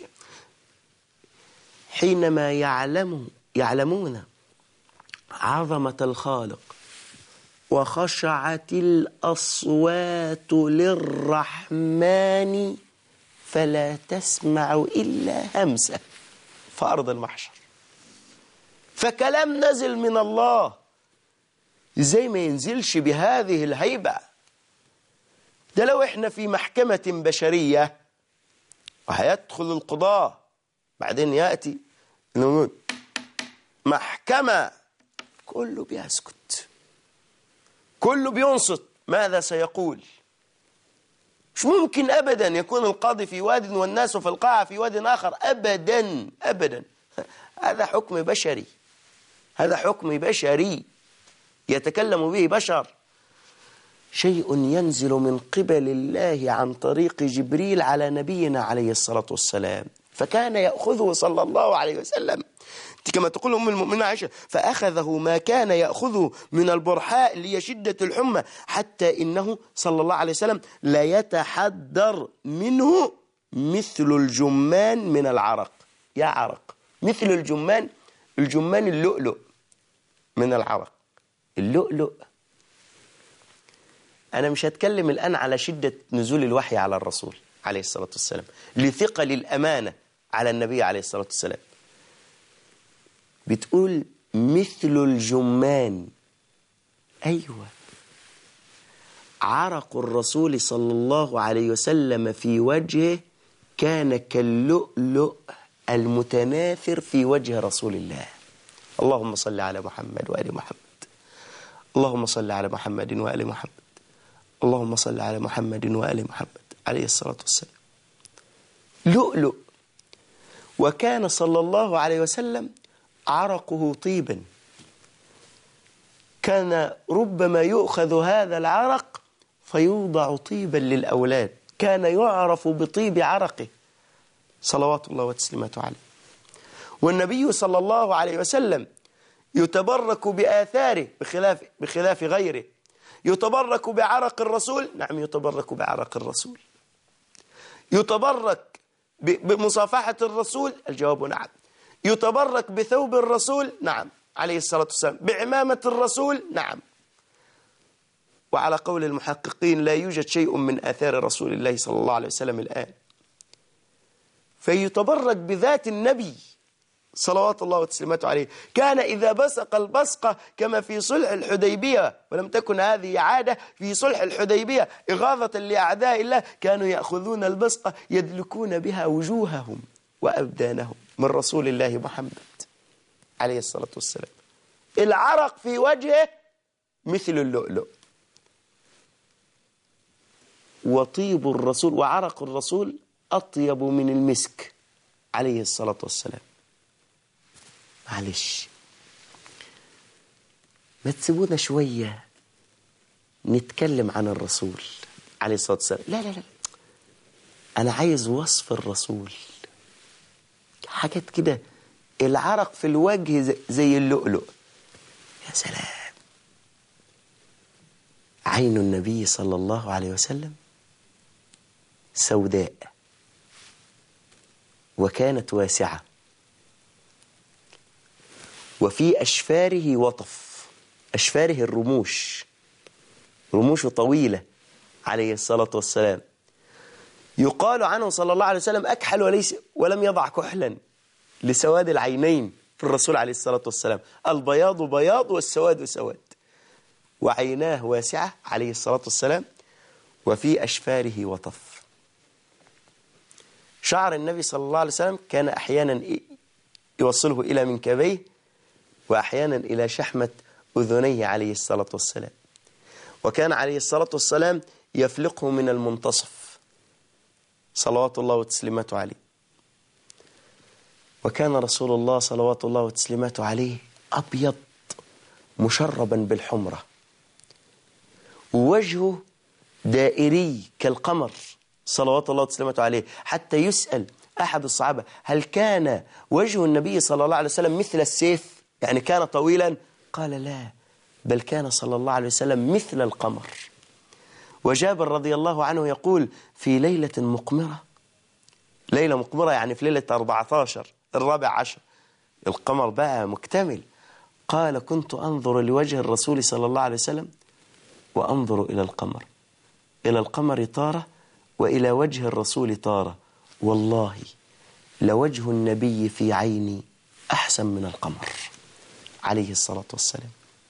حينما يعلموا يعلمون عظمة الخالق وخشعت الأصوات للرحمن فلا تسمع إلا همسة في أرض المحشر. فكلام نزل من الله، إزاي ما ينزلش بهذه الهيبة؟ ده لو إحنا في محكمة بشرية وهيدخل القضاء بعدين يأتي محكمة، كله بيسكت، كله بينصت. ماذا سيقول؟ مش ممكن أبدا يكون القاضي في واد والناس في القاعة في واد آخر، أبدا أبدا. هذا حكم بشري، هذا حكم بشري يتكلم به بشر، شيء ينزل من قبل الله عن طريق جبريل على نبينا عليه الصلاة والسلام، فكان يأخذه صلى الله عليه وسلم كما تقول أم المؤمنين عائشة، فأخذه ما كان يأخذه من البرحاء لشدة الحمى، حتى إنه صلى الله عليه وسلم لا يتحدر منه مثل الجمان من العرق. يا عرق مثل الجمان، الجمان اللؤلؤ من العرق، اللؤلؤ. أنا مش هتكلم الآن على شدة نزول الوحي على الرسول عليه الصلاة والسلام لثقل الأمانة على النبي عليه الصلاة والسلام. بتقول مثل الجمان، أيوة، عرق الرسول صلى الله عليه وسلم في وجهه كان كاللؤلؤ المتناثر في وجه رسول الله. اللهم صل على محمد وآل محمد، اللهم صل على محمد وآل محمد، اللهم صل على محمد وآل محمد عليه الصلاة والسلام. لؤلؤ. وكان صلى الله عليه وسلم عرقه طيبا، كان ربما يؤخذ هذا العرق فيوضع طيبا للأولاد، كان يعرف بطيب عرقه صلوات الله وتسليماته عليه. والنبي صلى الله عليه وسلم يتبرك بآثاره بخلاف, بخلاف غيره. يتبرك بعرق الرسول، نعم يتبرك بعرق الرسول. يتبرك بمصافحة الرسول، الجواب نعم. يتبرك بثوب الرسول، نعم عليه الصلاة والسلام. بعمامة الرسول، نعم. وعلى قول المحققين لا يوجد شيء من آثار رسول الله صلى الله عليه وسلم الآن. فيتبرك بذات النبي صلوات الله وتسليماته عليه. كان إذا بصق البصقة كما في صلح الحديبية، ولم تكن هذه عادة، في صلح الحديبية إغاظة لأعداء الله كانوا يأخذون البصقة يدلكون بها وجوههم وأبدانهم من رسول الله محمد عليه الصلاة والسلام. العرق في وجهه مثل اللؤلؤ. وطيب الرسول وعرق الرسول أطيب من المسك عليه الصلاة والسلام. معلش، ما تسيبونا شوية نتكلم عن الرسول عليه الصلاة والسلام. لا لا لا، أنا عايز وصف الرسول، حاجات كده العرق في الوجه زي اللؤلؤ. يا سلام. عين النبي صلى الله عليه وسلم سوداء وكانت واسعة، وفي أشفاره وطف. أشفاره الرموش، رموش طويلة عليه الصلاة والسلام. يقال عنه صلى الله عليه وسلم أكحل وليس ولم يضع كحلا لسواد العينين في الرسول عليه الصلاة والسلام. البياض بياض والسواد سواد. وعيناه واسعة عليه الصلاة والسلام، وفي أشفاره وطف. شعر النبي صلى الله عليه وسلم كان أحيانا يوصله إلى منكبيه، وأحيانا إلى شحمة أذنيه عليه الصلاة والسلام. وكان عليه الصلاة والسلام يفلقه من المنتصف صلوات الله وتسليماته عليه. وكان رسول الله صلوات الله وتسليماته عليه أبيض مشربا بالحمرة، ووجهه دائري كالقمر صلوات الله وتسليماته عليه. حتى يسأل أحد الصحابة هل كان وجه النبي صلى الله عليه وسلم مثل السيف، يعني كان طويلا؟ قال لا، بل كان صلى الله عليه وسلم مثل القمر. وجابر رضي الله عنه يقول في ليلة مقمرة، ليلة مقمرة يعني في ليلة أربعة عشر الرابع عشر، القمر بقى مكتمل، قال كنت أنظر لوجه الرسول صلى الله عليه وسلم وأنظر إلى القمر، إلى القمر طارة وإلى وجه الرسول طارة، والله لوجه النبي في عيني أحسن من القمر عليه الصلاة والسلام.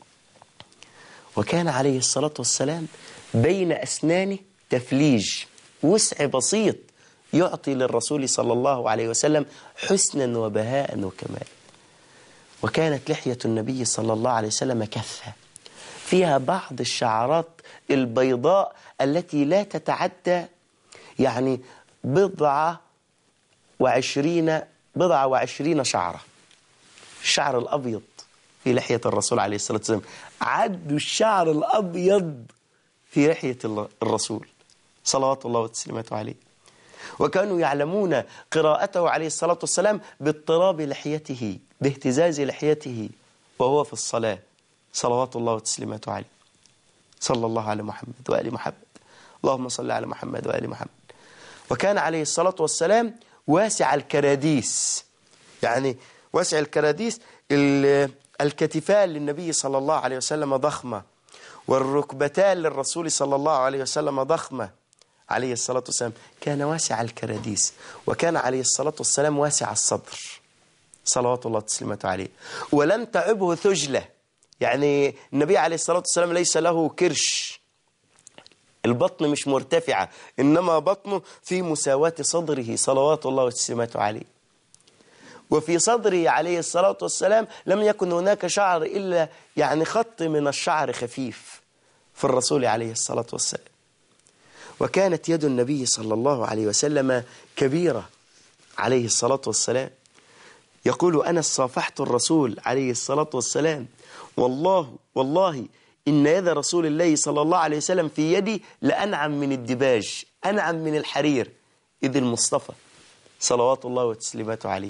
وكان عليه الصلاة والسلام بين أسنانه تفليج، وسع بسيط يعطي للرسول صلى الله عليه وسلم حسنا وبهاء وكمال. وكانت لحية النبي صلى الله عليه وسلم كثة فيها بعض الشعرات البيضاء التي لا تتعدى يعني بضعة وعشرين بضعة وعشرين شعرة. الشعر الأبيض في لحية الرسول عليه الصلاة والسلام، عدوا الشعر الأبيض في لحية الرسول صلوات الله وتسليماته عليه. وكانوا يعلمون قراءته عليه الصلاة والسلام باضطراب لحيته، باهتزاز لحيته وهو في الصلاة صلوات الله وتسليماته عليه. صلى الله على محمد وآل محمد، اللهم صل على محمد وآل محمد. وكان عليه الصلاة والسلام واسع الكراديس، يعني واسع الكراديس، الكتفان للنبي صلى الله عليه وسلم ضخمة، والركبتان للرسول صلى الله عليه وسلم ضخمة عليه الصلاة والسلام. كان واسع الكراديس، وكان عليه الصلاة والسلام واسع الصدر صلوات الله وتسليماته عليه. ولم تعبه ثجلة، يعني النبي عليه الصلاة والسلام ليس له كرش، البطن مش مرتفعة، إنما بطنه في مساواة صدره صلوات الله وتسليماته عليه. وفي صدره عليه الصلاة والسلام لم يكن هناك شعر إلا يعني خط من الشعر خفيف في الرسول عليه الصلاة والسلام. وكانت يد النبي صلى الله عليه وسلم كبيرة عليه الصلاة والسلام. يقول أنس صافحت الرسول عليه الصلاة والسلام، والله والله إن يد رسول الله صلى الله عليه وسلم في يدي لأنعم من الدباج، أنعم من الحرير، إذ المصطفى صلوات الله وتسليماته عليه.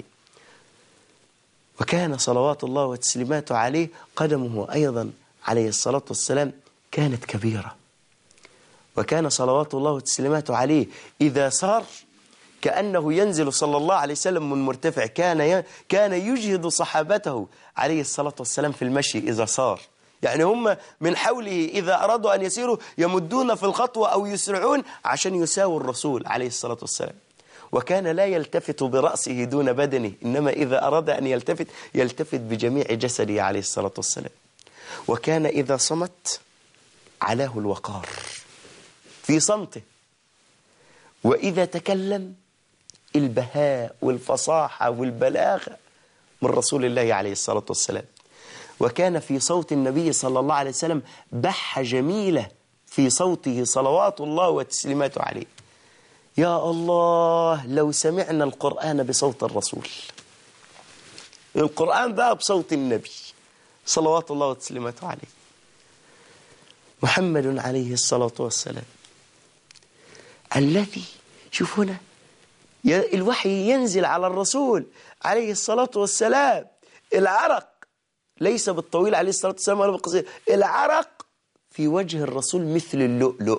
وكان صلوات الله وتسليماته عليه قدمه أيضا عليه الصلاة والسلام كانت كبيرة. وكان صلوات الله وتسليماته عليه إذا سار كأنه ينزل صلى الله عليه وسلم من مرتفع. كان كان يجهد صحابته عليه الصلاة والسلام في المشي إذا سار، يعني هم من حوله إذا أرادوا أن يسيروا يمدون في الخطوة أو يسرعون عشان يساووا الرسول عليه الصلاة والسلام. وكان لا يلتفت برأسه دون بدنه، إنما إذا أراد أن يلتفت يلتفت بجميع جسده عليه الصلاة والسلام. وكان إذا صمت علاه الوقار في صمته، وإذا تكلم البهاء والفصاحة والبلاغة من رسول الله عليه الصلاة والسلام. وكان في صوت النبي صلى الله عليه وسلم بحة جميلة في صوته صلوات الله وتسليماته عليه. يا الله لو سمعنا القرآن بصوت الرسول، القرآن بقى بصوت النبي صلوات الله وتسليماته عليه. محمد عليه الصلاة والسلام الذي، شوف هنا الوحي ينزل على الرسول عليه الصلاة والسلام، العرق ليس بالطويل عليه الصلاة والسلام ولا بالقصير، العرق في وجه الرسول مثل اللؤلؤ.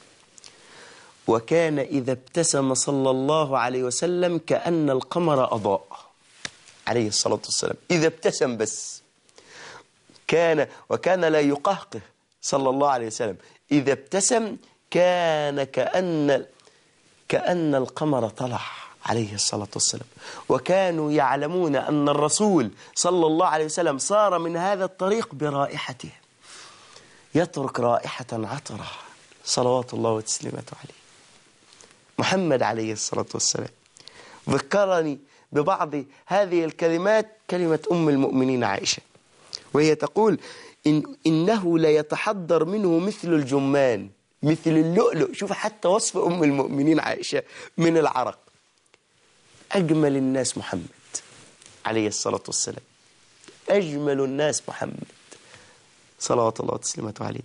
وكان إذا ابتسم صلى الله عليه وسلم كأن القمر أضاء عليه الصلاة والسلام، إذا ابتسم بس. كان وكان لا يقهقه صلى الله عليه وسلم، إذا ابتسم كان كأن كأن القمر طلع عليه الصلاة والسلام. وكانوا يعلمون أن الرسول صلى الله عليه وسلم صار من هذا الطريق برائحته، يترك رائحة عطرة صلوات الله وتسليماته عليه. محمد عليه الصلاة والسلام ذكرني ببعض هذه الكلمات كلمة أم المؤمنين عائشة، وهي تقول إن إنه لا يتحضر منه مثل الجمان، مثل اللؤلؤ. شوف حتى وصف أم المؤمنين عائشة من العرق. أجمل الناس محمد عليه الصلاة والسلام، أجمل الناس محمد صلوات الله وتسليماته عليه.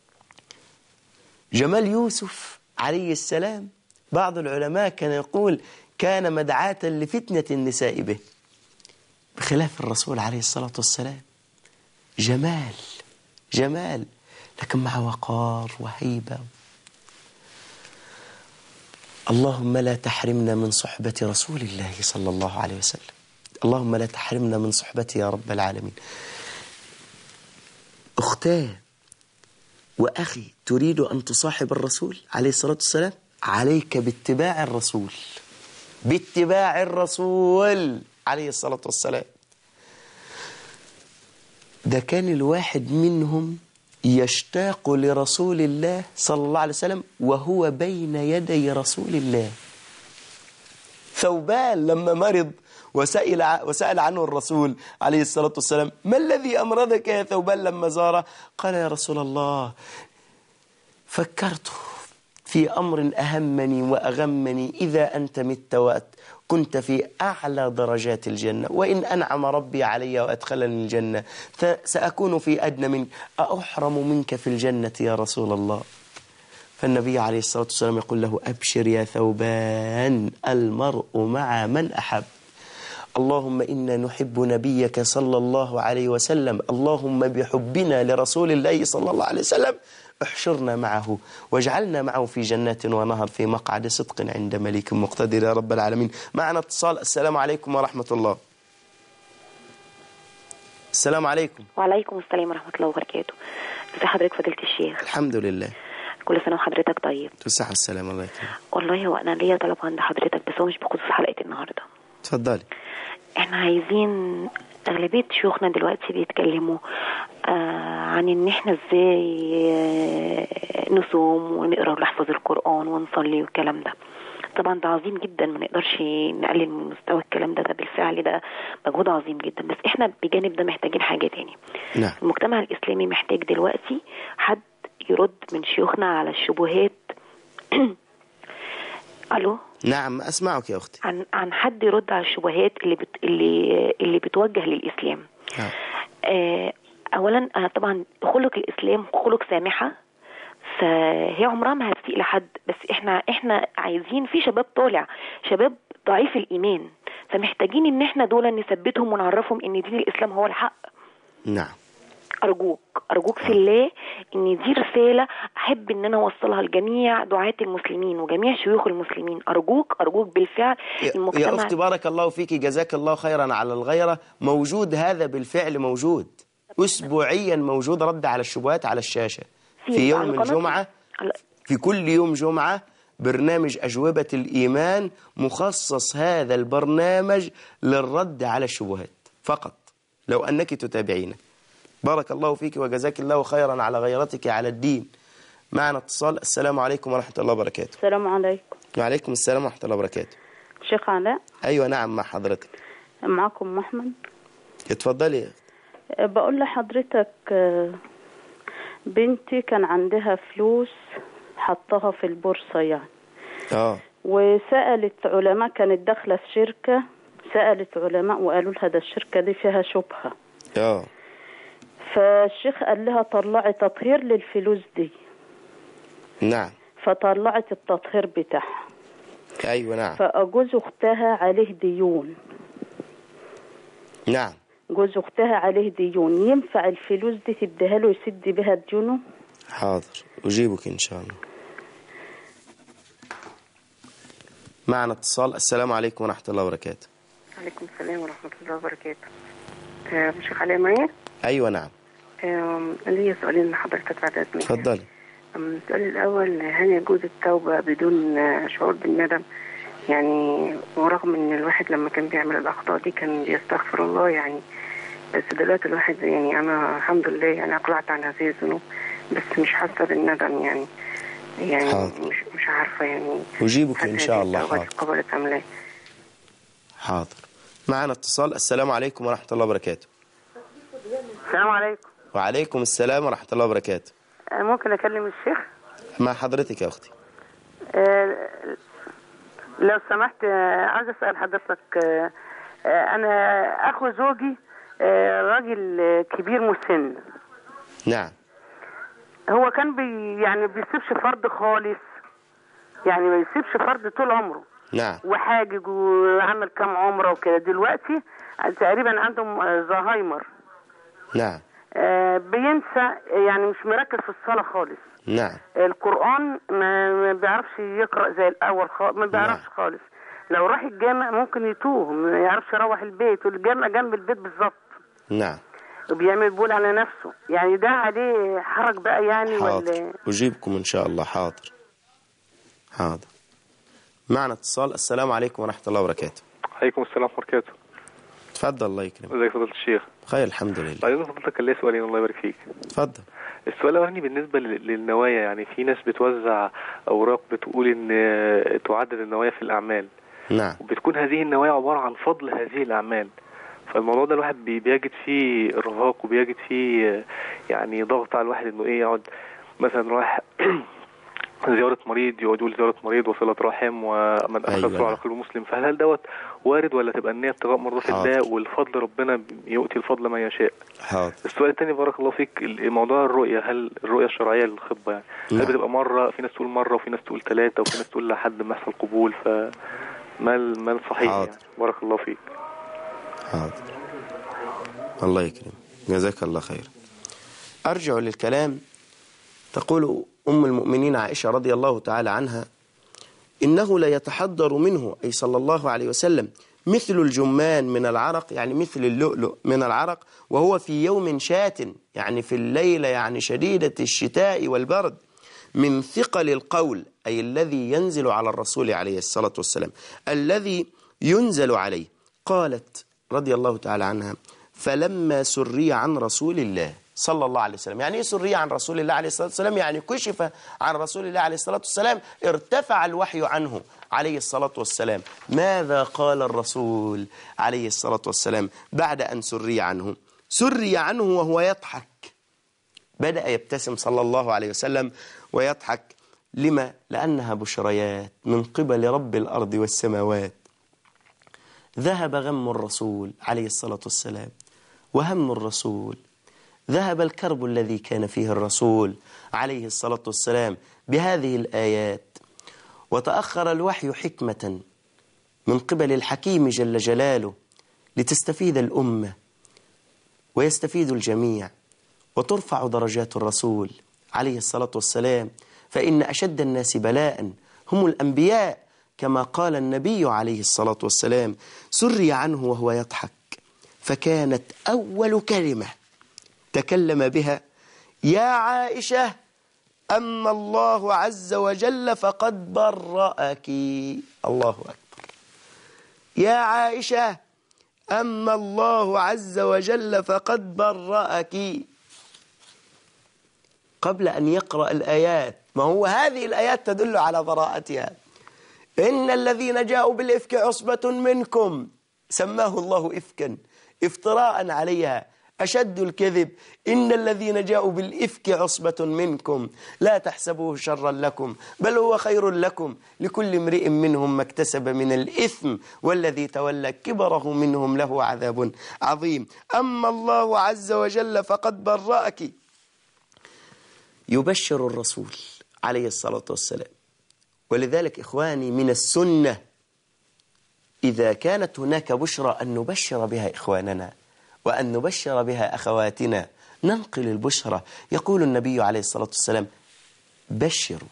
جمال يوسف عليه السلام بعض العلماء كان يقول كان مدعاة لفتنة النساء به، بخلاف الرسول عليه الصلاة والسلام جمال جمال لكن مع وقار وهيبة. اللهم لا تحرمنا من صحبة رسول الله صلى الله عليه وسلم، اللهم لا تحرمنا من صحبته يا رب العالمين. أختاه وأخي تريد أن تصاحب الرسول عليه الصلاة والسلام، عليك باتباع الرسول، باتباع الرسول عليه الصلاة والسلام. ده كان الواحد منهم يشتاق لرسول الله صلى الله عليه وسلم وهو بين يدي رسول الله. ثوبان لما مرض وسأل, وسأل عنه الرسول عليه الصلاة والسلام ما الذي أمرضك يا ثوبان لما زاره؟ قال يا رسول الله فكرت في أمر أهمني وأغمني، إذا أنت مت وكنت في أعلى درجات الجنة، وإن أنعم ربي علي وأدخلني الجنة سأكون في أدنى منك، أحرم منك في الجنة يا رسول الله؟ فالنبي عليه الصلاة والسلام يقول له أبشر يا ثوبان، المرء مع من أحب. اللهم إنا نحب نبيك صلى الله عليه وسلم، اللهم بحبنا لرسول الله صلى الله عليه وسلم احشرنا معه واجعلنا معه في جنات ونهر في مقعد صدق عند مليك مقتدر يا رب العالمين. معنا اتصال. السلام عليكم ورحمة الله. السلام عليكم. وعليكم السلام ورحمة الله وبركاته. ازي حضرتك فضيلة الشيخ؟ الحمد لله. كل سنة وحضرتك طيب. بالصحة والسلامة. الله يكرمك. والله هو أنا ليا طلب عند حضرتك بس هو مش بخصوص حلقة النهاردة. اتفضلي. احنا عايزين، أغلبية شيوخنا دلوقتي بيتكلموا آه عن ان احنا ازاي آه نصوم ونقرأ ونحفظ القرآن ونصلي والكلام ده. طبعا ده عظيم جدا، ما نقدرش نقلل من مستوى الكلام ده، ده بالفعل ده مجهود عظيم جدا، بس احنا بجانب ده محتاجين حاجة تاني. نعم. المجتمع الإسلامي محتاج دلوقتي حد يرد من شيوخنا على الشبهات. الو. نعم اسمعك يا اختي. عن عن حد يرد على الشبهات اللي بت اللي اللي بتوجه للاسلام. نعم. آه اولا آه طبعا خلق الاسلام خلق سامحه، فهي عمرها ما هتسيء لحد، بس احنا احنا عايزين في شباب طالع، شباب ضعيف الايمان، فمحتاجين ان احنا دول نثبتهم ونعرفهم ان دين الاسلام هو الحق. نعم. أرجوك أرجوك في الله إن دي رسالة أحب إن أنا أوصلها لجميع دعاة المسلمين وجميع شيوخ المسلمين. أرجوك أرجوك بالفعل. المجتمع يا أختي بارك الله فيك، جزاك الله خيرا على الغيرة. موجود هذا بالفعل، موجود أسبوعيا، موجود رد على الشبهات على الشاشة في يوم الجمعة، في كل يوم جمعة برنامج أجوبة الإيمان مخصص هذا البرنامج للرد على الشبهات فقط، لو أنك تتابعينه. بارك الله فيك وجزاك الله خيرا على غيرتك على الدين. معنا اتصال. السلام عليكم ورحمة الله وبركاته. السلام عليكم. وعليكم السلام ورحمة الله وبركاته. شيخ علاء. أيوة نعم مع حضرتك. معكم أحمد. اتفضلي. بقول لحضرتك بنتي كان عندها فلوس حطها في البورصة يعني اه وسألت علماء، كانت داخلة في شركة، سألت علماء وقالوا لها ده الشركة دي فيها شبهة. اه فالشيخ قال لها طلعي تطهير للفلوس دي. نعم. فطلعت التطهير بتاعها. أيوة نعم. فجوز أختها عليه ديون. نعم. جوز أختها عليه ديون، ينفع الفلوس دي تديها له يسد بها ديونه؟ حاضر أجيبك إن شاء الله. معنا اتصال. السلام عليكم ورحمة الله وبركاته. عليكم السلام ورحمة الله وبركاته. آه، شيخ علي معايا؟ أيوة نعم. آه، لي سؤالين لحضرتك بعد إذنك. اتفضلي. السؤال الأول، هل يجوز التوبة بدون شعور بالندم؟ يعني ورغم إن الواحد لما كان بيعمل الأخطاء دي كان بيستغفر الله يعني، بس دلوقتي الواحد يعني أنا الحمد لله يعني أقلعت عن هذه الذنوب، بس مش حاسة بالندم يعني. يعني حاضر. مش مش عارفة يعني. أجيبك إن شاء الله. حاضر. قبلت أم لا؟ حاضر. معنا اتصال. السلام عليكم ورحمة الله وبركاته. السلام عليكم. وعليكم السلام ورحمة الله وبركاته. ممكن أكلم الشيخ؟ مع حضرتك يا أختي. أه لو سمحت، عايز أسأل حضرتك. أه أنا أخو زوجي أه راجل كبير مسن. نعم. هو كان بي يعني بيسيبش فرض خالص، يعني ما يسيبش فرض طول عمره. نعم. وحاجج وعمل كام عمره وكده. دلوقتي تقريبا عندهم زهايمر. نعم. آه بينسى، يعني مش مركز في الصلاة خالص. نعم. القرآن ما, ما بيعرفش يقرأ زي الأول خالص، ما بيعرفش نعم. خالص. لو راح الجامع ممكن يتوه، ما يعرفش يروح البيت، والجامع جنب البيت بالظبط. نعم. وبيعمل بول على نفسه، يعني ده عليه حرج بقى يعني. حاضر. ولا أجيبكم إن شاء الله. حاضر حاضر. معنا اتصال. السلام عليكم ورحمة الله وبركاته. عليكم السلام ورحمة الله وبركاته. تفضل. الله يكرمك. ازيك فضيلة الشيخ؟ خير الحمد لله. عايز فضيلتك كان ليا سؤالين الله يبارك فيك. تفضل. السؤال الاولاني بالنسبه للنوايا، يعني في ناس بتوزع اوراق بتقول ان تعدد النوايا في الاعمال. نعم. وبتكون هذه النوايا عباره عن فضل هذه الاعمال، فالموضوع ده الواحد بيجد فيه ارهاق وبيجد فيه يعني ضغط على الواحد انه ايه، يقعد مثلا رايح زيارة مريض يقعد يقول زيارة مريض وصلة رحم ومن أخذ أيوة. على قلب مسلم، فهل ده وارد ولا تبقى النية ابتغاء مرضات الله والفضل ربنا يؤتي الفضل من يشاء؟ حاضر. السؤال الثاني بارك الله فيك، موضوع الرؤية، هل الرؤية الشرعية للخطبة يعني هل بتبقى مرة، في ناس تقول مرة وفي ناس تقول ثلاثة وفي ناس تقول لحد ما يحصل قبول، فما ما الصحيح يعني؟ بارك الله فيك. حاضر. الله يكرم. جزاك الله خير. أرجع للكلام. تقول أم المؤمنين عائشة رضي الله تعالى عنها: إنه لا يتحضر منه، أي صلى الله عليه وسلم، مثل الجمان من العرق، يعني مثل اللؤلؤ من العرق، وهو في يوم شات، يعني في الليلة يعني شديدة الشتاء والبرد، من ثقل القول، أي الذي ينزل على الرسول عليه الصلاة والسلام، الذي ينزل عليه. قالت رضي الله تعالى عنها: فلما سري عن رسول الله صلى الله عليه وسلم. يعني ايه سري عن رسول الله عليه الصلاة والسلام؟ يعني كشف عن رسول الله عليه الصلاة والسلام، ارتفع الوحي عنه عليه الصلاة والسلام. ماذا قال الرسول عليه الصلاة والسلام بعد أن سري عنه؟ سري عنه وهو يضحك، بدأ يبتسم صلى الله عليه وسلم ويضحك. لما؟ لأنها بشريات من قبل رب الأرض والسماوات. ذهب غم الرسول عليه الصلاة والسلام وهم الرسول، ذهب الكرب الذي كان فيه الرسول عليه الصلاة والسلام بهذه الآيات، وتأخر الوحي حكمة من قبل الحكيم جل جلاله لتستفيد الأمة ويستفيد الجميع وترفع درجات الرسول عليه الصلاة والسلام. فإن أشد الناس بلاء هم الأنبياء، كما قال النبي عليه الصلاة والسلام: سري عنه وهو يضحك، فكانت أول كلمة تكلم بها: يا عائشة أما الله عز وجل فقد برأك. الله أكبر. يا عائشة أما الله عز وجل فقد برأك، قبل أن يقرأ الآيات. ما هو هذه الآيات تدل على براءتها. إن الذين جاءوا بالإفك عصبة منكم، سماه الله إفكا افتراء عليها، أشد الكذب. إن الذين جاءوا بالإفك عصبة منكم لا تحسبوه شرا لكم بل هو خير لكم، لكل امرئ منهم ما اكتسب من الإثم والذي تولى كبره منهم له عذاب عظيم. أما الله عز وجل فقد برأك. يبشر الرسول عليه الصلاة والسلام ولذلك إخواني من السنة إذا كانت هناك بشرى أن نبشر بها إخواننا وأن نبشر بها أخواتنا، ننقل البشرى. يقول النبي عليه الصلاة والسلام: بشروا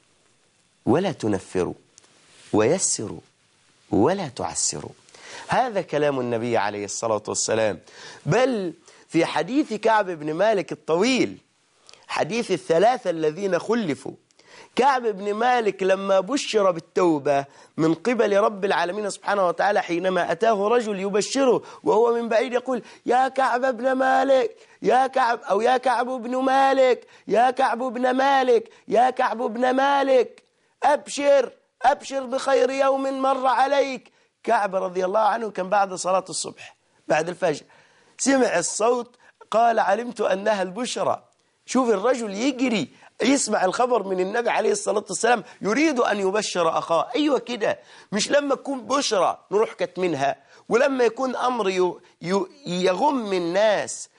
ولا تنفروا ويسروا ولا تعسروا. هذا كلام النبي عليه الصلاة والسلام. بل في حديث كعب بن مالك الطويل، حديث الثلاثة الذين خلفوا، كعب بن مالك لما بشر بالتوبة من قبل رب العالمين سبحانه وتعالى، حينما أتاه رجل يبشره وهو من بعيد يقول: يا كعب بن مالك، يا كعب، أو يا كعب بن مالك، يا كعب بن مالك، يا كعب بن مالك، أبشر أبشر بخير يوم مر عليك. كعب رضي الله عنه كان بعد صلاة الصبح بعد الفجر سمع الصوت، قال: علمت أنها البشرى. شوف الرجل يجري يسمع الخبر من النبي عليه الصلاة والسلام، يريد أن يبشر أخاه. أيوة كده، مش لما تكون بشرى نروح كتمنها، ولما يكون أمر يغم الناس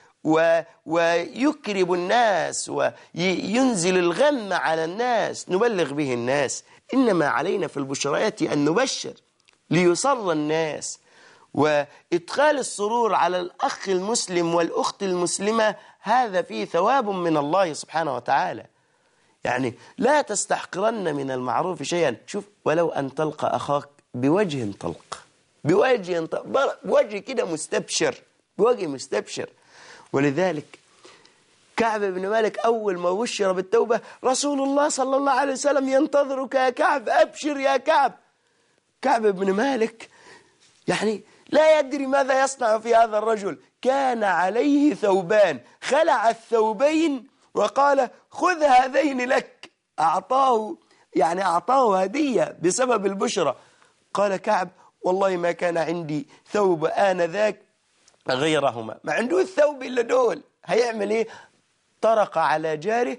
ويكرب الناس وينزل الغم على الناس نبلغ به الناس. إنما علينا في البشريات أن نبشر ليسر الناس، وإدخال السرور على الأخ المسلم والأخت المسلمة، هذا فيه ثواب من الله سبحانه وتعالى. يعني لا تستحقرن من المعروف شيئا. شوف، ولو أن تلقى أخاك بوجه طلق، بوجه طلق، بوجه كده مستبشر، بوجه مستبشر. ولذلك كعب بن مالك أول ما بشر بالتوبة، رسول الله صلى الله عليه وسلم ينتظرك يا كعب، أبشر يا كعب. كعب بن مالك يعني لا يدري ماذا يصنع في هذا الرجل. كان عليه ثوبان، خلع الثوبين وقال: خذ هذين لك. أعطاه يعني أعطاه هدية بسبب البشرى. قال كعب: والله ما كان عندي ثوب آنذاك غيرهما، ما عنده الثوب إلا دول. هيعمل إيه؟ طرق على جاره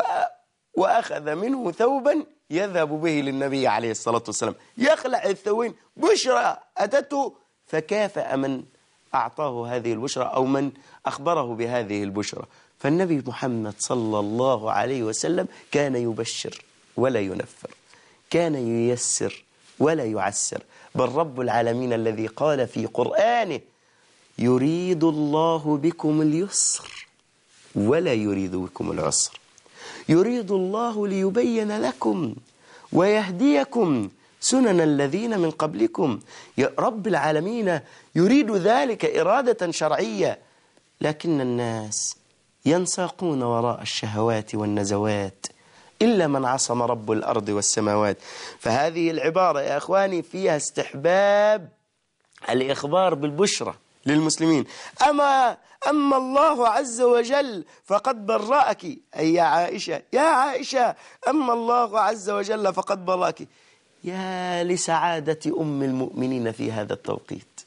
وأخذ منه ثوبا يذهب به للنبي عليه الصلاة والسلام، يخلع الثوبين. بشرى أتته، فكافأ من أعطاه هذه البشرى أو من أخبره بهذه البشرى. فالنبي محمد صلى الله عليه وسلم كان يبشر ولا ينفر، كان ييسر ولا يعسر. بل رب العالمين الذي قال في قرآنه: يريد الله بكم اليسر ولا يريد بكم العسر، يريد الله ليبين لكم ويهديكم سنن الذين من قبلكم. يا رب العالمين يريد ذلك إرادة شرعية، لكن الناس ينساقون وراء الشهوات والنزوات إلا من عصم رب الأرض والسماوات. فهذه العبارة يا أخواني فيها استحباب الإخبار بالبشرى للمسلمين. أما أما الله عز وجل فقد برأك، أي يا عائشة، يا عائشة، أما الله عز وجل فقد برأك. يا لسعادة أم المؤمنين في هذا التوقيت،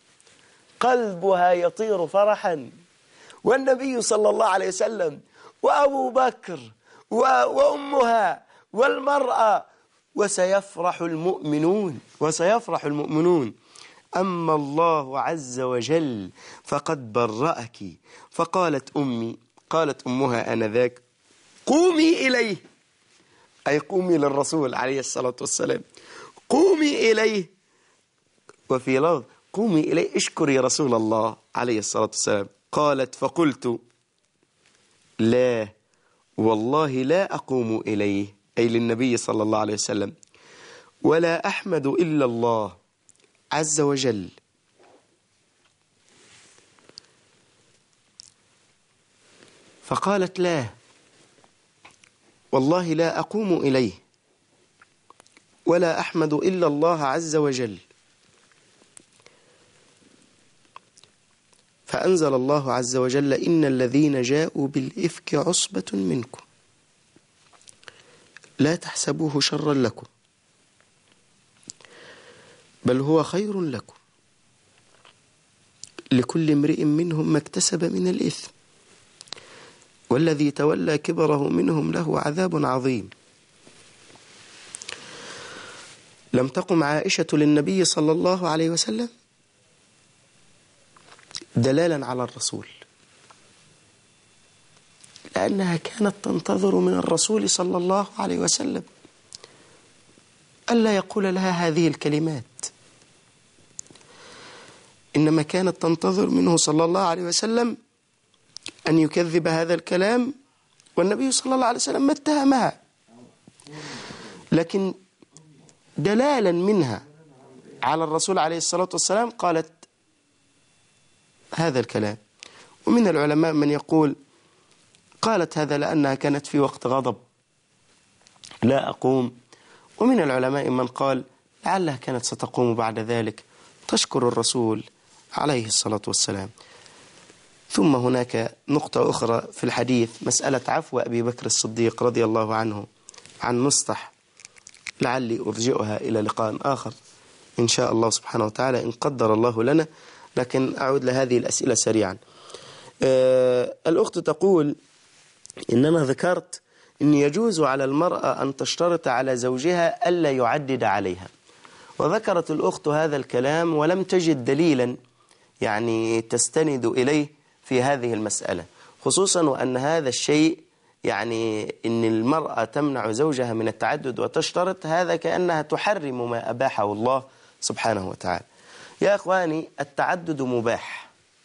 قلبها يطير فرحا، والنبي صلى الله عليه وسلم وأبو بكر وأمها والمرأة، وسيفرح المؤمنون وسيفرح المؤمنون. أما الله عز وجل فقد برأك. فقالت أمي، قالت أمها آنذاك: قومي إليه، أي قومي للرسول عليه الصلاة والسلام، قومي إليه. وفي لفظ: قومي إليه، اشكري رسول الله عليه الصلاة والسلام. قالت: فقلت: لا والله لا أقوم إليه، أي للنبي صلى الله عليه وسلم، ولا أحمد إلا الله عز وجل. فقالت: لا والله لا أقوم إليه ولا أحمد إلا الله عز وجل. فأنزل الله عز وجل: إن الذين جاءوا بالإفك عصبة منكم لا تحسبوه شرا لكم بل هو خير لكم، لكل امرئ منهم ما اكتسب من الإثم والذي تولى كبره منهم له عذاب عظيم. لم تقم عائشة للنبي صلى الله عليه وسلم دلالا على الرسول، لأنها كانت تنتظر من الرسول صلى الله عليه وسلم ألا يقول لها هذه الكلمات، إنما كانت تنتظر منه صلى الله عليه وسلم أن يكذب هذا الكلام، والنبي صلى الله عليه وسلم ما اتهمها، لكن دلالا منها على الرسول عليه الصلاة والسلام قالت هذا الكلام. ومن العلماء من يقول قالت هذا لأنها كانت في وقت غضب لا أقوم، ومن العلماء من قال لعلها كانت ستقوم بعد ذلك تشكر الرسول عليه الصلاة والسلام. ثم هناك نقطة أخرى في الحديث، مسألة عفو أبي بكر الصديق رضي الله عنه عن مصطح، لعلي أرجئها إلى لقاء آخر إن شاء الله سبحانه وتعالى إن قدر الله لنا، لكن أعود لهذه الأسئلة سريعا. أه الأخت تقول إنما ذكرت إن يجوز على المرأة أن تشترط على زوجها ألا يعدد عليها، وذكرت الأخت هذا الكلام ولم تجد دليلا يعني تستند إليه في هذه المسألة، خصوصا وأن هذا الشيء يعني إن المرأة تمنع زوجها من التعدد وتشترط، هذا كأنها تحرم ما أباحه الله سبحانه وتعالى. يا أخواني التعدد مباح،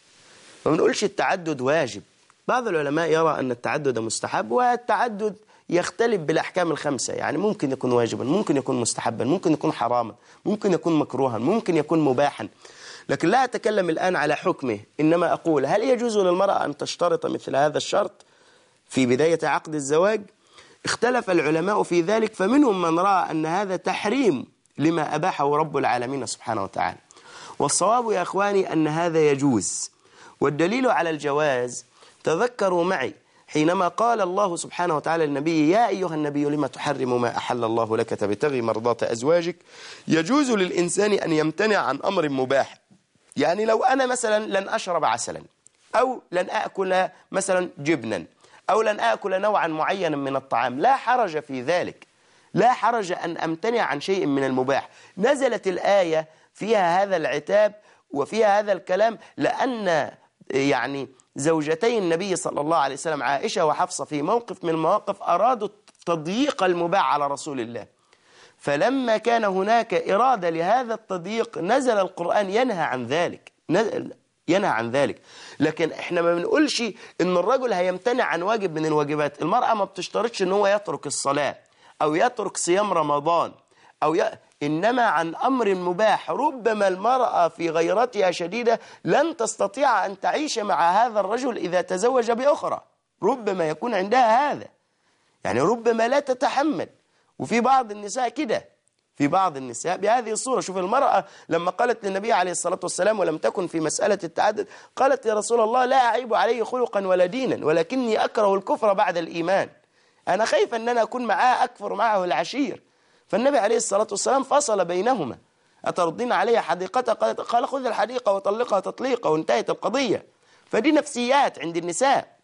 ما بنقولش التعدد واجب. بعض العلماء يرى أن التعدد مستحب، والتعدد يختلف بالأحكام الخمسة، يعني ممكن يكون واجبا، ممكن يكون مستحبا، ممكن يكون حراما، ممكن يكون مكروها، ممكن يكون مباحا، لكن لا أتكلم الآن على حكمه، إنما أقول هل يجوز للمرأة أن تشترط مثل هذا الشرط في بداية عقد الزواج؟ اختلف العلماء في ذلك، فمنهم من رأى أن هذا تحريم لما أباحه رب العالمين سبحانه وتعالى، والصواب يا أخواني أن هذا يجوز. والدليل على الجواز تذكروا معي حينما قال الله سبحانه وتعالى للنبي يا أيها النبي لما تحرم ما أحل الله لك تبتغي مرضات أزواجك. يجوز للإنسان أن يمتنع عن أمر مباح، يعني لو أنا مثلا لن أشرب عسلا، أو لن أكل مثلا جبنا، أو لن أكل نوعا معينا من الطعام، لا حرج في ذلك، لا حرج أن أمتنع عن شيء من المباح. نزلت الآية فيها هذا العتاب وفيها هذا الكلام لأن يعني زوجتي النبي صلى الله عليه وسلم عائشة وحفصة في موقف من المواقف أرادوا تضييق المباح على رسول الله، فلما كان هناك إرادة لهذا التضييق نزل القرآن ينهى عن ذلك، ينهى عن ذلك. لكن احنا ما بنقولش ان الرجل هيمتنع عن واجب من الواجبات. المرأة ما بتشترطش ان هو يترك الصلاة او يترك صيام رمضان او ي... إنما عن أمر مباح. ربما المرأة في غيرتها شديدة لن تستطيع أن تعيش مع هذا الرجل إذا تزوج بأخرى، ربما يكون عندها هذا، يعني ربما لا تتحمل. وفي بعض النساء كده، في بعض النساء بهذه الصورة. شوف المرأة لما قالت للنبي عليه الصلاة والسلام ولم تكن في مسألة التعدد، قالت يا رسول الله لا أعيب عليه خلقا ولا دينا، ولكني أكره الكفر بعد الإيمان، أنا خايفة أن أنا أكون معاه أكفر معه العشير. فالنبي عليه الصلاة والسلام فصل بينهما، أترضين علي حديقتها؟ قال خذ الحديقة وطلقها تطليقة، وانتهت القضية. فدي نفسيات عند النساء،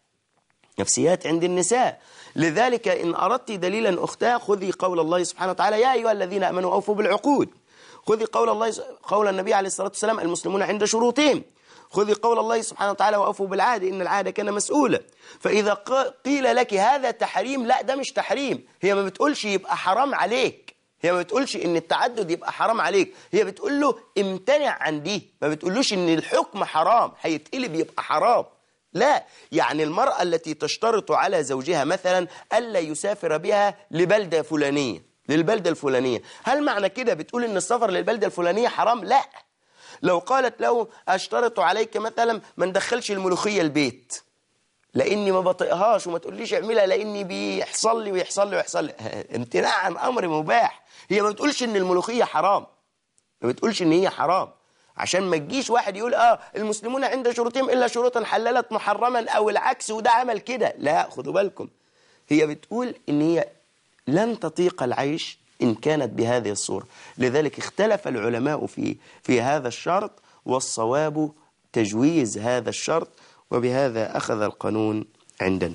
نفسيات عند النساء. لذلك إن أردت دليلا أختاه خذي قول الله سبحانه وتعالى يا أيها الذين آمنوا أوفوا بالعقود، خذي قول الله قول النبي عليه الصلاة والسلام المسلمون عند شروطهم، خذي قول الله سبحانه وتعالى وأوفوا بالعهد إن العهد كان مسؤولا. فإذا قيل لك هذا تحريم، لا ده مش تحريم، هي ما بتقولش يبقى حرام عليك، هي ما بتقولش إن التعدد يبقى حرام عليك، هي بتقول له امتنع عن دي، ما بتقولوش إن الحكم حرام هيتقلب يبقى حرام، لا. يعني المرأة التي تشترط على زوجها مثلا ألا يسافر بها لبلدة فلانية، للبلدة الفلانية، هل معنى كده بتقول إن السفر للبلدة الفلانية حرام؟ لا. لو قالت له أشترط عليك مثلا ما ندخلش الملوخية البيت لأني ما بطيقهاش، وما تقوليش اعملها لأني بيحصل لي ويحصل لي ويحصل لي، امتناع عن أمر مباح. هي ما بتقولش إن الملوخية حرام، ما بتقولش إن هي حرام، عشان ما تجيش واحد يقول آه المسلمون عند شروطهم إلا شروطا حللت محرما أو العكس وده عمل كده، لا، خدوا بالكم. هي بتقول إن هي لن تطيق العيش إن كانت بهذه الصورة. لذلك اختلف العلماء في في هذا الشرط، والصواب تجويز هذا الشرط، وبهذا أخذ القانون عندنا.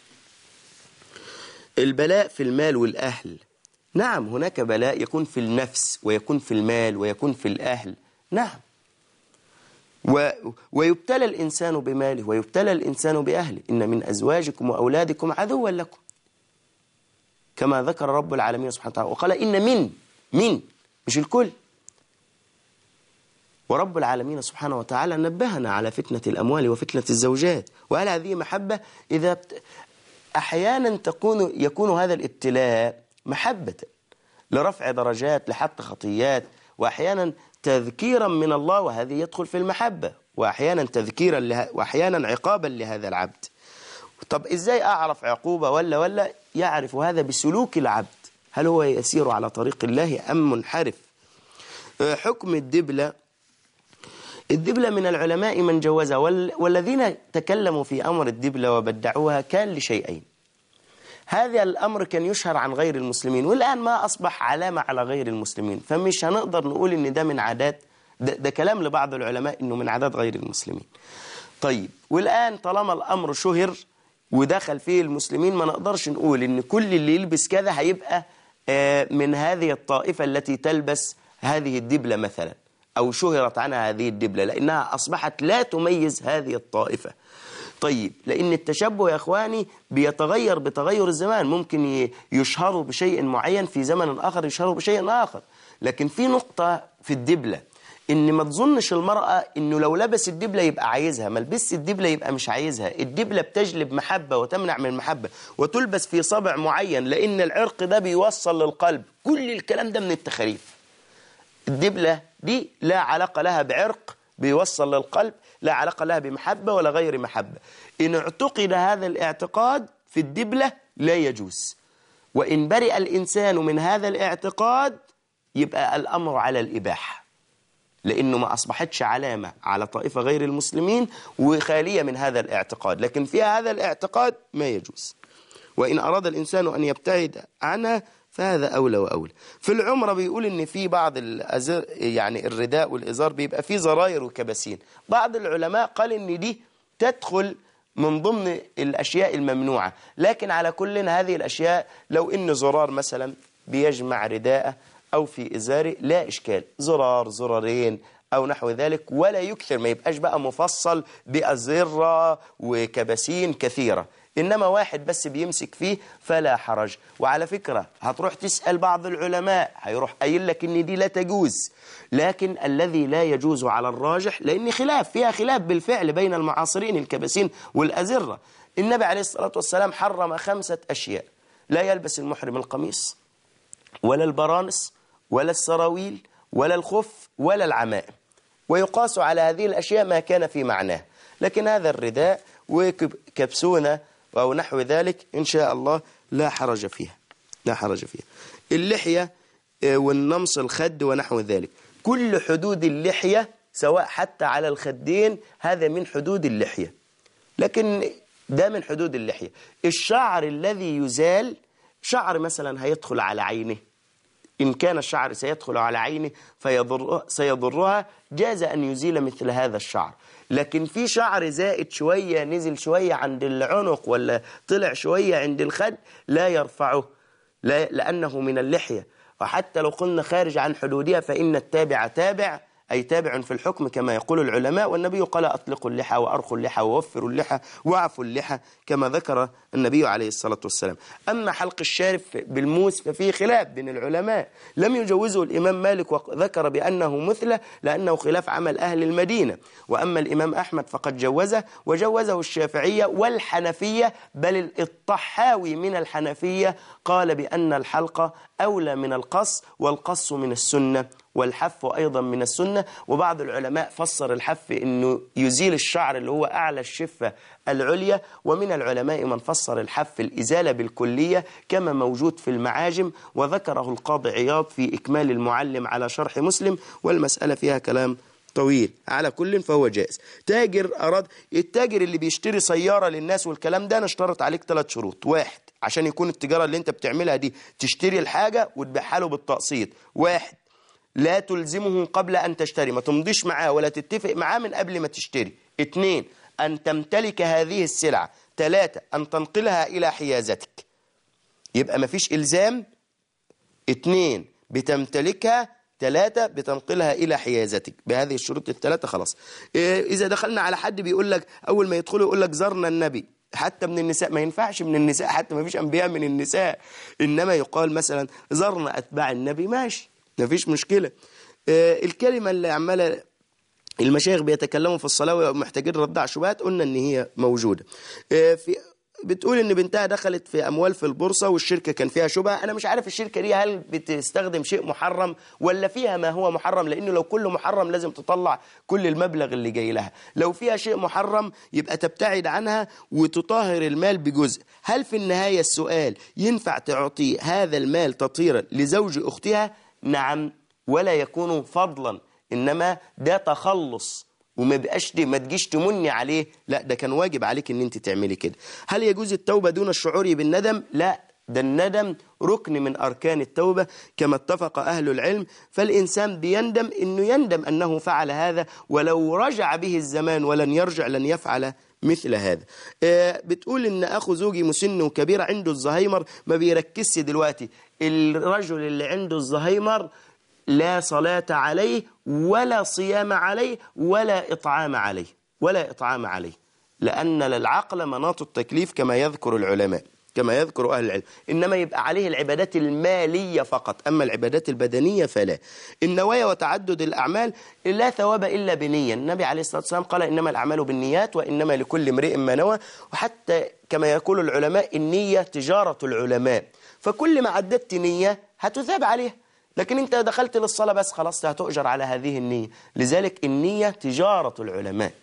البلاء في المال والأهل، نعم هناك بلاء يكون في النفس ويكون في المال ويكون في الأهل، نعم، و ويبتلى الإنسان بماله ويبتلى الإنسان بأهله، إن من أزواجكم وأولادكم عدوا لكم، كما ذكر رب العالمين سبحانه وتعالى، وقال إن من مين؟ مش الكل. ورب العالمين سبحانه وتعالى نبهنا على فتنة الأموال وفتنة الزوجات، وهل هذه محبة؟ إذا أحيانا تكون يكون هذا الابتلاء محبة لرفع درجات، لحط خطيات، وأحيانا تذكيرا من الله، وهذه يدخل في المحبة، وأحيانا تذكيرا له، وأحيانا عقابا لهذا العبد. طب إزاي أعرف عقوبة ولا ولا؟ يعرف هذا بسلوك العبد، هل هو يسير على طريق الله أم منحرف. حكم الدبلة، الدبلة من العلماء من جوزها، والذين تكلموا في أمر الدبلة وبدعوها كان لشيئين. هذا الأمر كان يشهر عن غير المسلمين، والآن ما أصبح علامة على غير المسلمين، فمش هنقدر نقول إن ده من عادات، ده, ده كلام لبعض العلماء إنه من عادات غير المسلمين. طيب، والآن طالما الأمر شهر ودخل فيه المسلمين، ما نقدرش نقول إن كل اللي يلبس كذا هيبقى من هذه الطائفة التي تلبس هذه الدبلة مثلا، أو شهرت عنها هذه الدبلة، لأنها أصبحت لا تميز هذه الطائفة. طيب، لأن التشبه يا أخواني بيتغير بتغير الزمان، ممكن يشهروا بشيء معين في زمن آخر يشهروا بشيء آخر. لكن في نقطة في الدبلة، إن ما تظنش المرأة إنه لو لبس الدبلة يبقى عايزها، ما لبس الدبلة يبقى مش عايزها. الدبلة بتجلب محبة وتمنع من المحبة، وتلبس في صبع معين لأن العرق ده بيوصل للقلب. كل الكلام ده من التخاريف. الدبلة دي لا علاقة لها بعرق بيوصل للقلب، لا علاقة لها بمحبة ولا غير محبة. إن اعتقد هذا الاعتقاد في الدبلة لا يجوز، وإن برئ الإنسان من هذا الاعتقاد يبقى الأمر على الإباحة، لأنه ما أصبحتش علامة على طائفة غير المسلمين وخالية من هذا الاعتقاد، لكن فيها هذا الاعتقاد ما يجوز. وإن أراد الإنسان أن يبتعد عنها فهذا أولى وأولى. في العمرة بيقول إن في بعض الأزر يعني الرداء والإزار بيبقى فيه زراير وكباسين. بعض العلماء قال إن دي تدخل من ضمن الأشياء الممنوعة، لكن على كل هذه الأشياء لو إن زرار مثلا بيجمع رداءه أو في إزاره لا إشكال، زرار زرارين أو نحو ذلك، ولا يكثر، ما يبقاش بقى مفصل بأزرة وكباسين كثيرة، إنما واحد بس بيمسك فيه فلا حرج. وعلى فكرة هتروح تسأل بعض العلماء هيروح قايل لك إن دي لا تجوز، لكن الذي لا يجوز على الراجح، لأن خلاف فيها خلاف بالفعل بين المعاصرين الكباسين والأزرة. النبي عليه الصلاة والسلام حرم خمسة أشياء: لا يلبس المحرم القميص ولا البرانس ولا السراويل ولا الخف ولا العمائم، ويقاس على هذه الأشياء ما كان في معناه. لكن هذا الرداء وكبسونة أو نحو ذلك إن شاء الله لا حرج فيها، لا حرج فيها. اللحية والنمص الخد ونحو ذلك، كل حدود اللحية سواء حتى على الخدين هذا من حدود اللحية، لكن ده من حدود اللحية. الشعر الذي يزال، شعر مثلا هيدخل على عينه، إن كان الشعر سيدخل على عينه فيضر سيضرها، جاز أن يزيل مثل هذا الشعر. لكن في شعر زائد شوية، نزل شوية عند العنق ولا طلع شوية عند الخد، لا يرفعه، لا، لأنه من اللحية. وحتى لو قلنا خارج عن حدودها فإن التابع تابع، أي تابع في الحكم كما يقول العلماء. والنبي قال: أطلقوا اللحى وأرخوا اللحى ووفروا اللحى وعفوا اللحى، كما ذكر النبي عليه الصلاة والسلام. أما حلق الشارب بالموس ففيه خلاف بين العلماء، لم يجوزه الإمام مالك وذكر بأنه مثله لأنه خلاف عمل أهل المدينة. وأما الإمام أحمد فقد جوزه، وجوزه الشافعية والحنفية، بل الطحاوي من الحنفية قال بأن الحلق أولى من القص، والقص من السنة، والحف أيضا من السنة. وبعض العلماء فسر الحف إنه يزيل الشعر اللي هو أعلى الشفة العليا، ومن العلماء من فسر الحف الإزالة بالكلية كما موجود في المعاجم، وذكره القاضي عياض في إكمال المعلم على شرح مسلم، والمسألة فيها كلام طويل. على كل فهو جائز. تاجر أراد، التاجر اللي بيشتري سيارة للناس والكلام ده نشترط عليك ثلاث شروط. واحد، عشان يكون التجارة اللي انت بتعملها دي تشتري الحاجة وتبيعها له بالتقسيط. واحد، لا تلزمه قبل أن تشتري، ما تمضيش معاه ولا تتفق معاه من قبل ما تشتري. اثنين، أن تمتلك هذه السلعة. ثلاثة، أن تنقلها إلى حيازتك. يبقى ما فيش إلزام. اثنين، بتمتلكها. ثلاثة، بتنقلها إلى حيازتك. بهذه الشروط الثلاثة خلاص. إذا دخلنا على حد بيقول لك أول ما يدخله يقول لك زرنا النبي، حتى من النساء، ما ينفعش من النساء، حتى ما فيش أنبياء من النساء، إنما يقال مثلا زرنا أتباع النبي، ماشي، مفيش مشكلة. آه الكلمة اللي عمالة المشايخ بيتكلموا في الصلاة ومحتاجين رد على شبهات، قلنا ان هي موجودة. آه في بتقول ان بنتها دخلت في اموال في البورصة والشركة كان فيها شبهة. انا مش عارف الشركة دي هل بتستخدم شيء محرم ولا فيها ما هو محرم، لانه لو كله محرم لازم تطلع كل المبلغ اللي جاي لها. لو فيها شيء محرم يبقى تبتعد عنها وتطهر المال بجزء. هل في النهاية السؤال ينفع تعطي هذا المال تطهيرا لزوج اختها؟ نعم، ولا يكون فضلا، انما ده تخلص، وما بقاش ما تجيش تمني عليه، لا ده كان واجب عليك ان انت تعملي كده. هل يجوز التوبة دون الشعور بالندم؟ لا، ده الندم ركن من أركان التوبة كما اتفق أهل العلم. فالإنسان بيندم إنه يندم أنه فعل هذا، ولو رجع به الزمان ولن يرجع لن يفعل مثل هذا. بتقول إن أخو زوجي مسن وكبير عنده الزهايمر، ما بيركزش دلوقتي. الرجل اللي عنده الزهايمر لا صلاة عليه ولا صيام عليه ولا إطعام عليه ولا إطعام عليه، لأن للعقل مناط التكليف كما يذكر العلماء كما يذكر أهل العلم، إنما يبقى عليه العبادات المالية فقط، أما العبادات البدنية فلا. النوايا وتعدد الأعمال لا ثواب إلا بنية. النبي عليه الصلاة والسلام قال إنما الأعمال بالنيات وإنما لكل امرئ ما نوى. وحتى كما يقول العلماء النية تجارة العلماء، فكل ما عددت نية هتثاب عليها، لكن انت دخلت للصلاة بس خلاص هتؤجر على هذه النية. لذلك النية تجارة العلماء.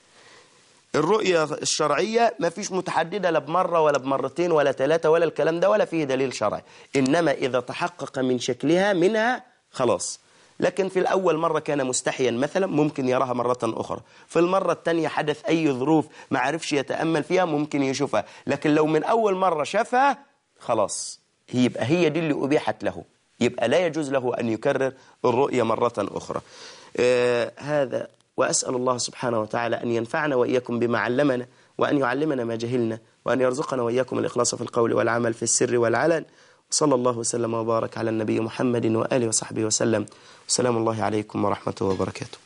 الرؤية الشرعية ما فيش متحددة لا بمرة ولا بمرتين ولا ثلاثة ولا الكلام ده، ولا فيه دليل شرعي، إنما إذا تحقق من شكلها منها خلاص. لكن في الأول مرة كان مستحيا مثلا ممكن يراها مرة أخرى، في المرة الثانية حدث أي ظروف ما عرفش يتأمل فيها ممكن يشوفها، لكن لو من أول مرة شافها خلاص يبقى هي دي اللي أبيحت له، يبقى لا يجوز له أن يكرر الرؤية مرة أخرى. آه هذا، وأسأل الله سبحانه وتعالى أن ينفعنا وإياكم بما علمنا، وأن يعلمنا ما جهلنا، وأن يرزقنا وإياكم الإخلاص في القول والعمل في السر والعلن. صلى الله وسلم وبارك على النبي محمد وآله وصحبه وسلم. سلام الله عليكم ورحمته وبركاته.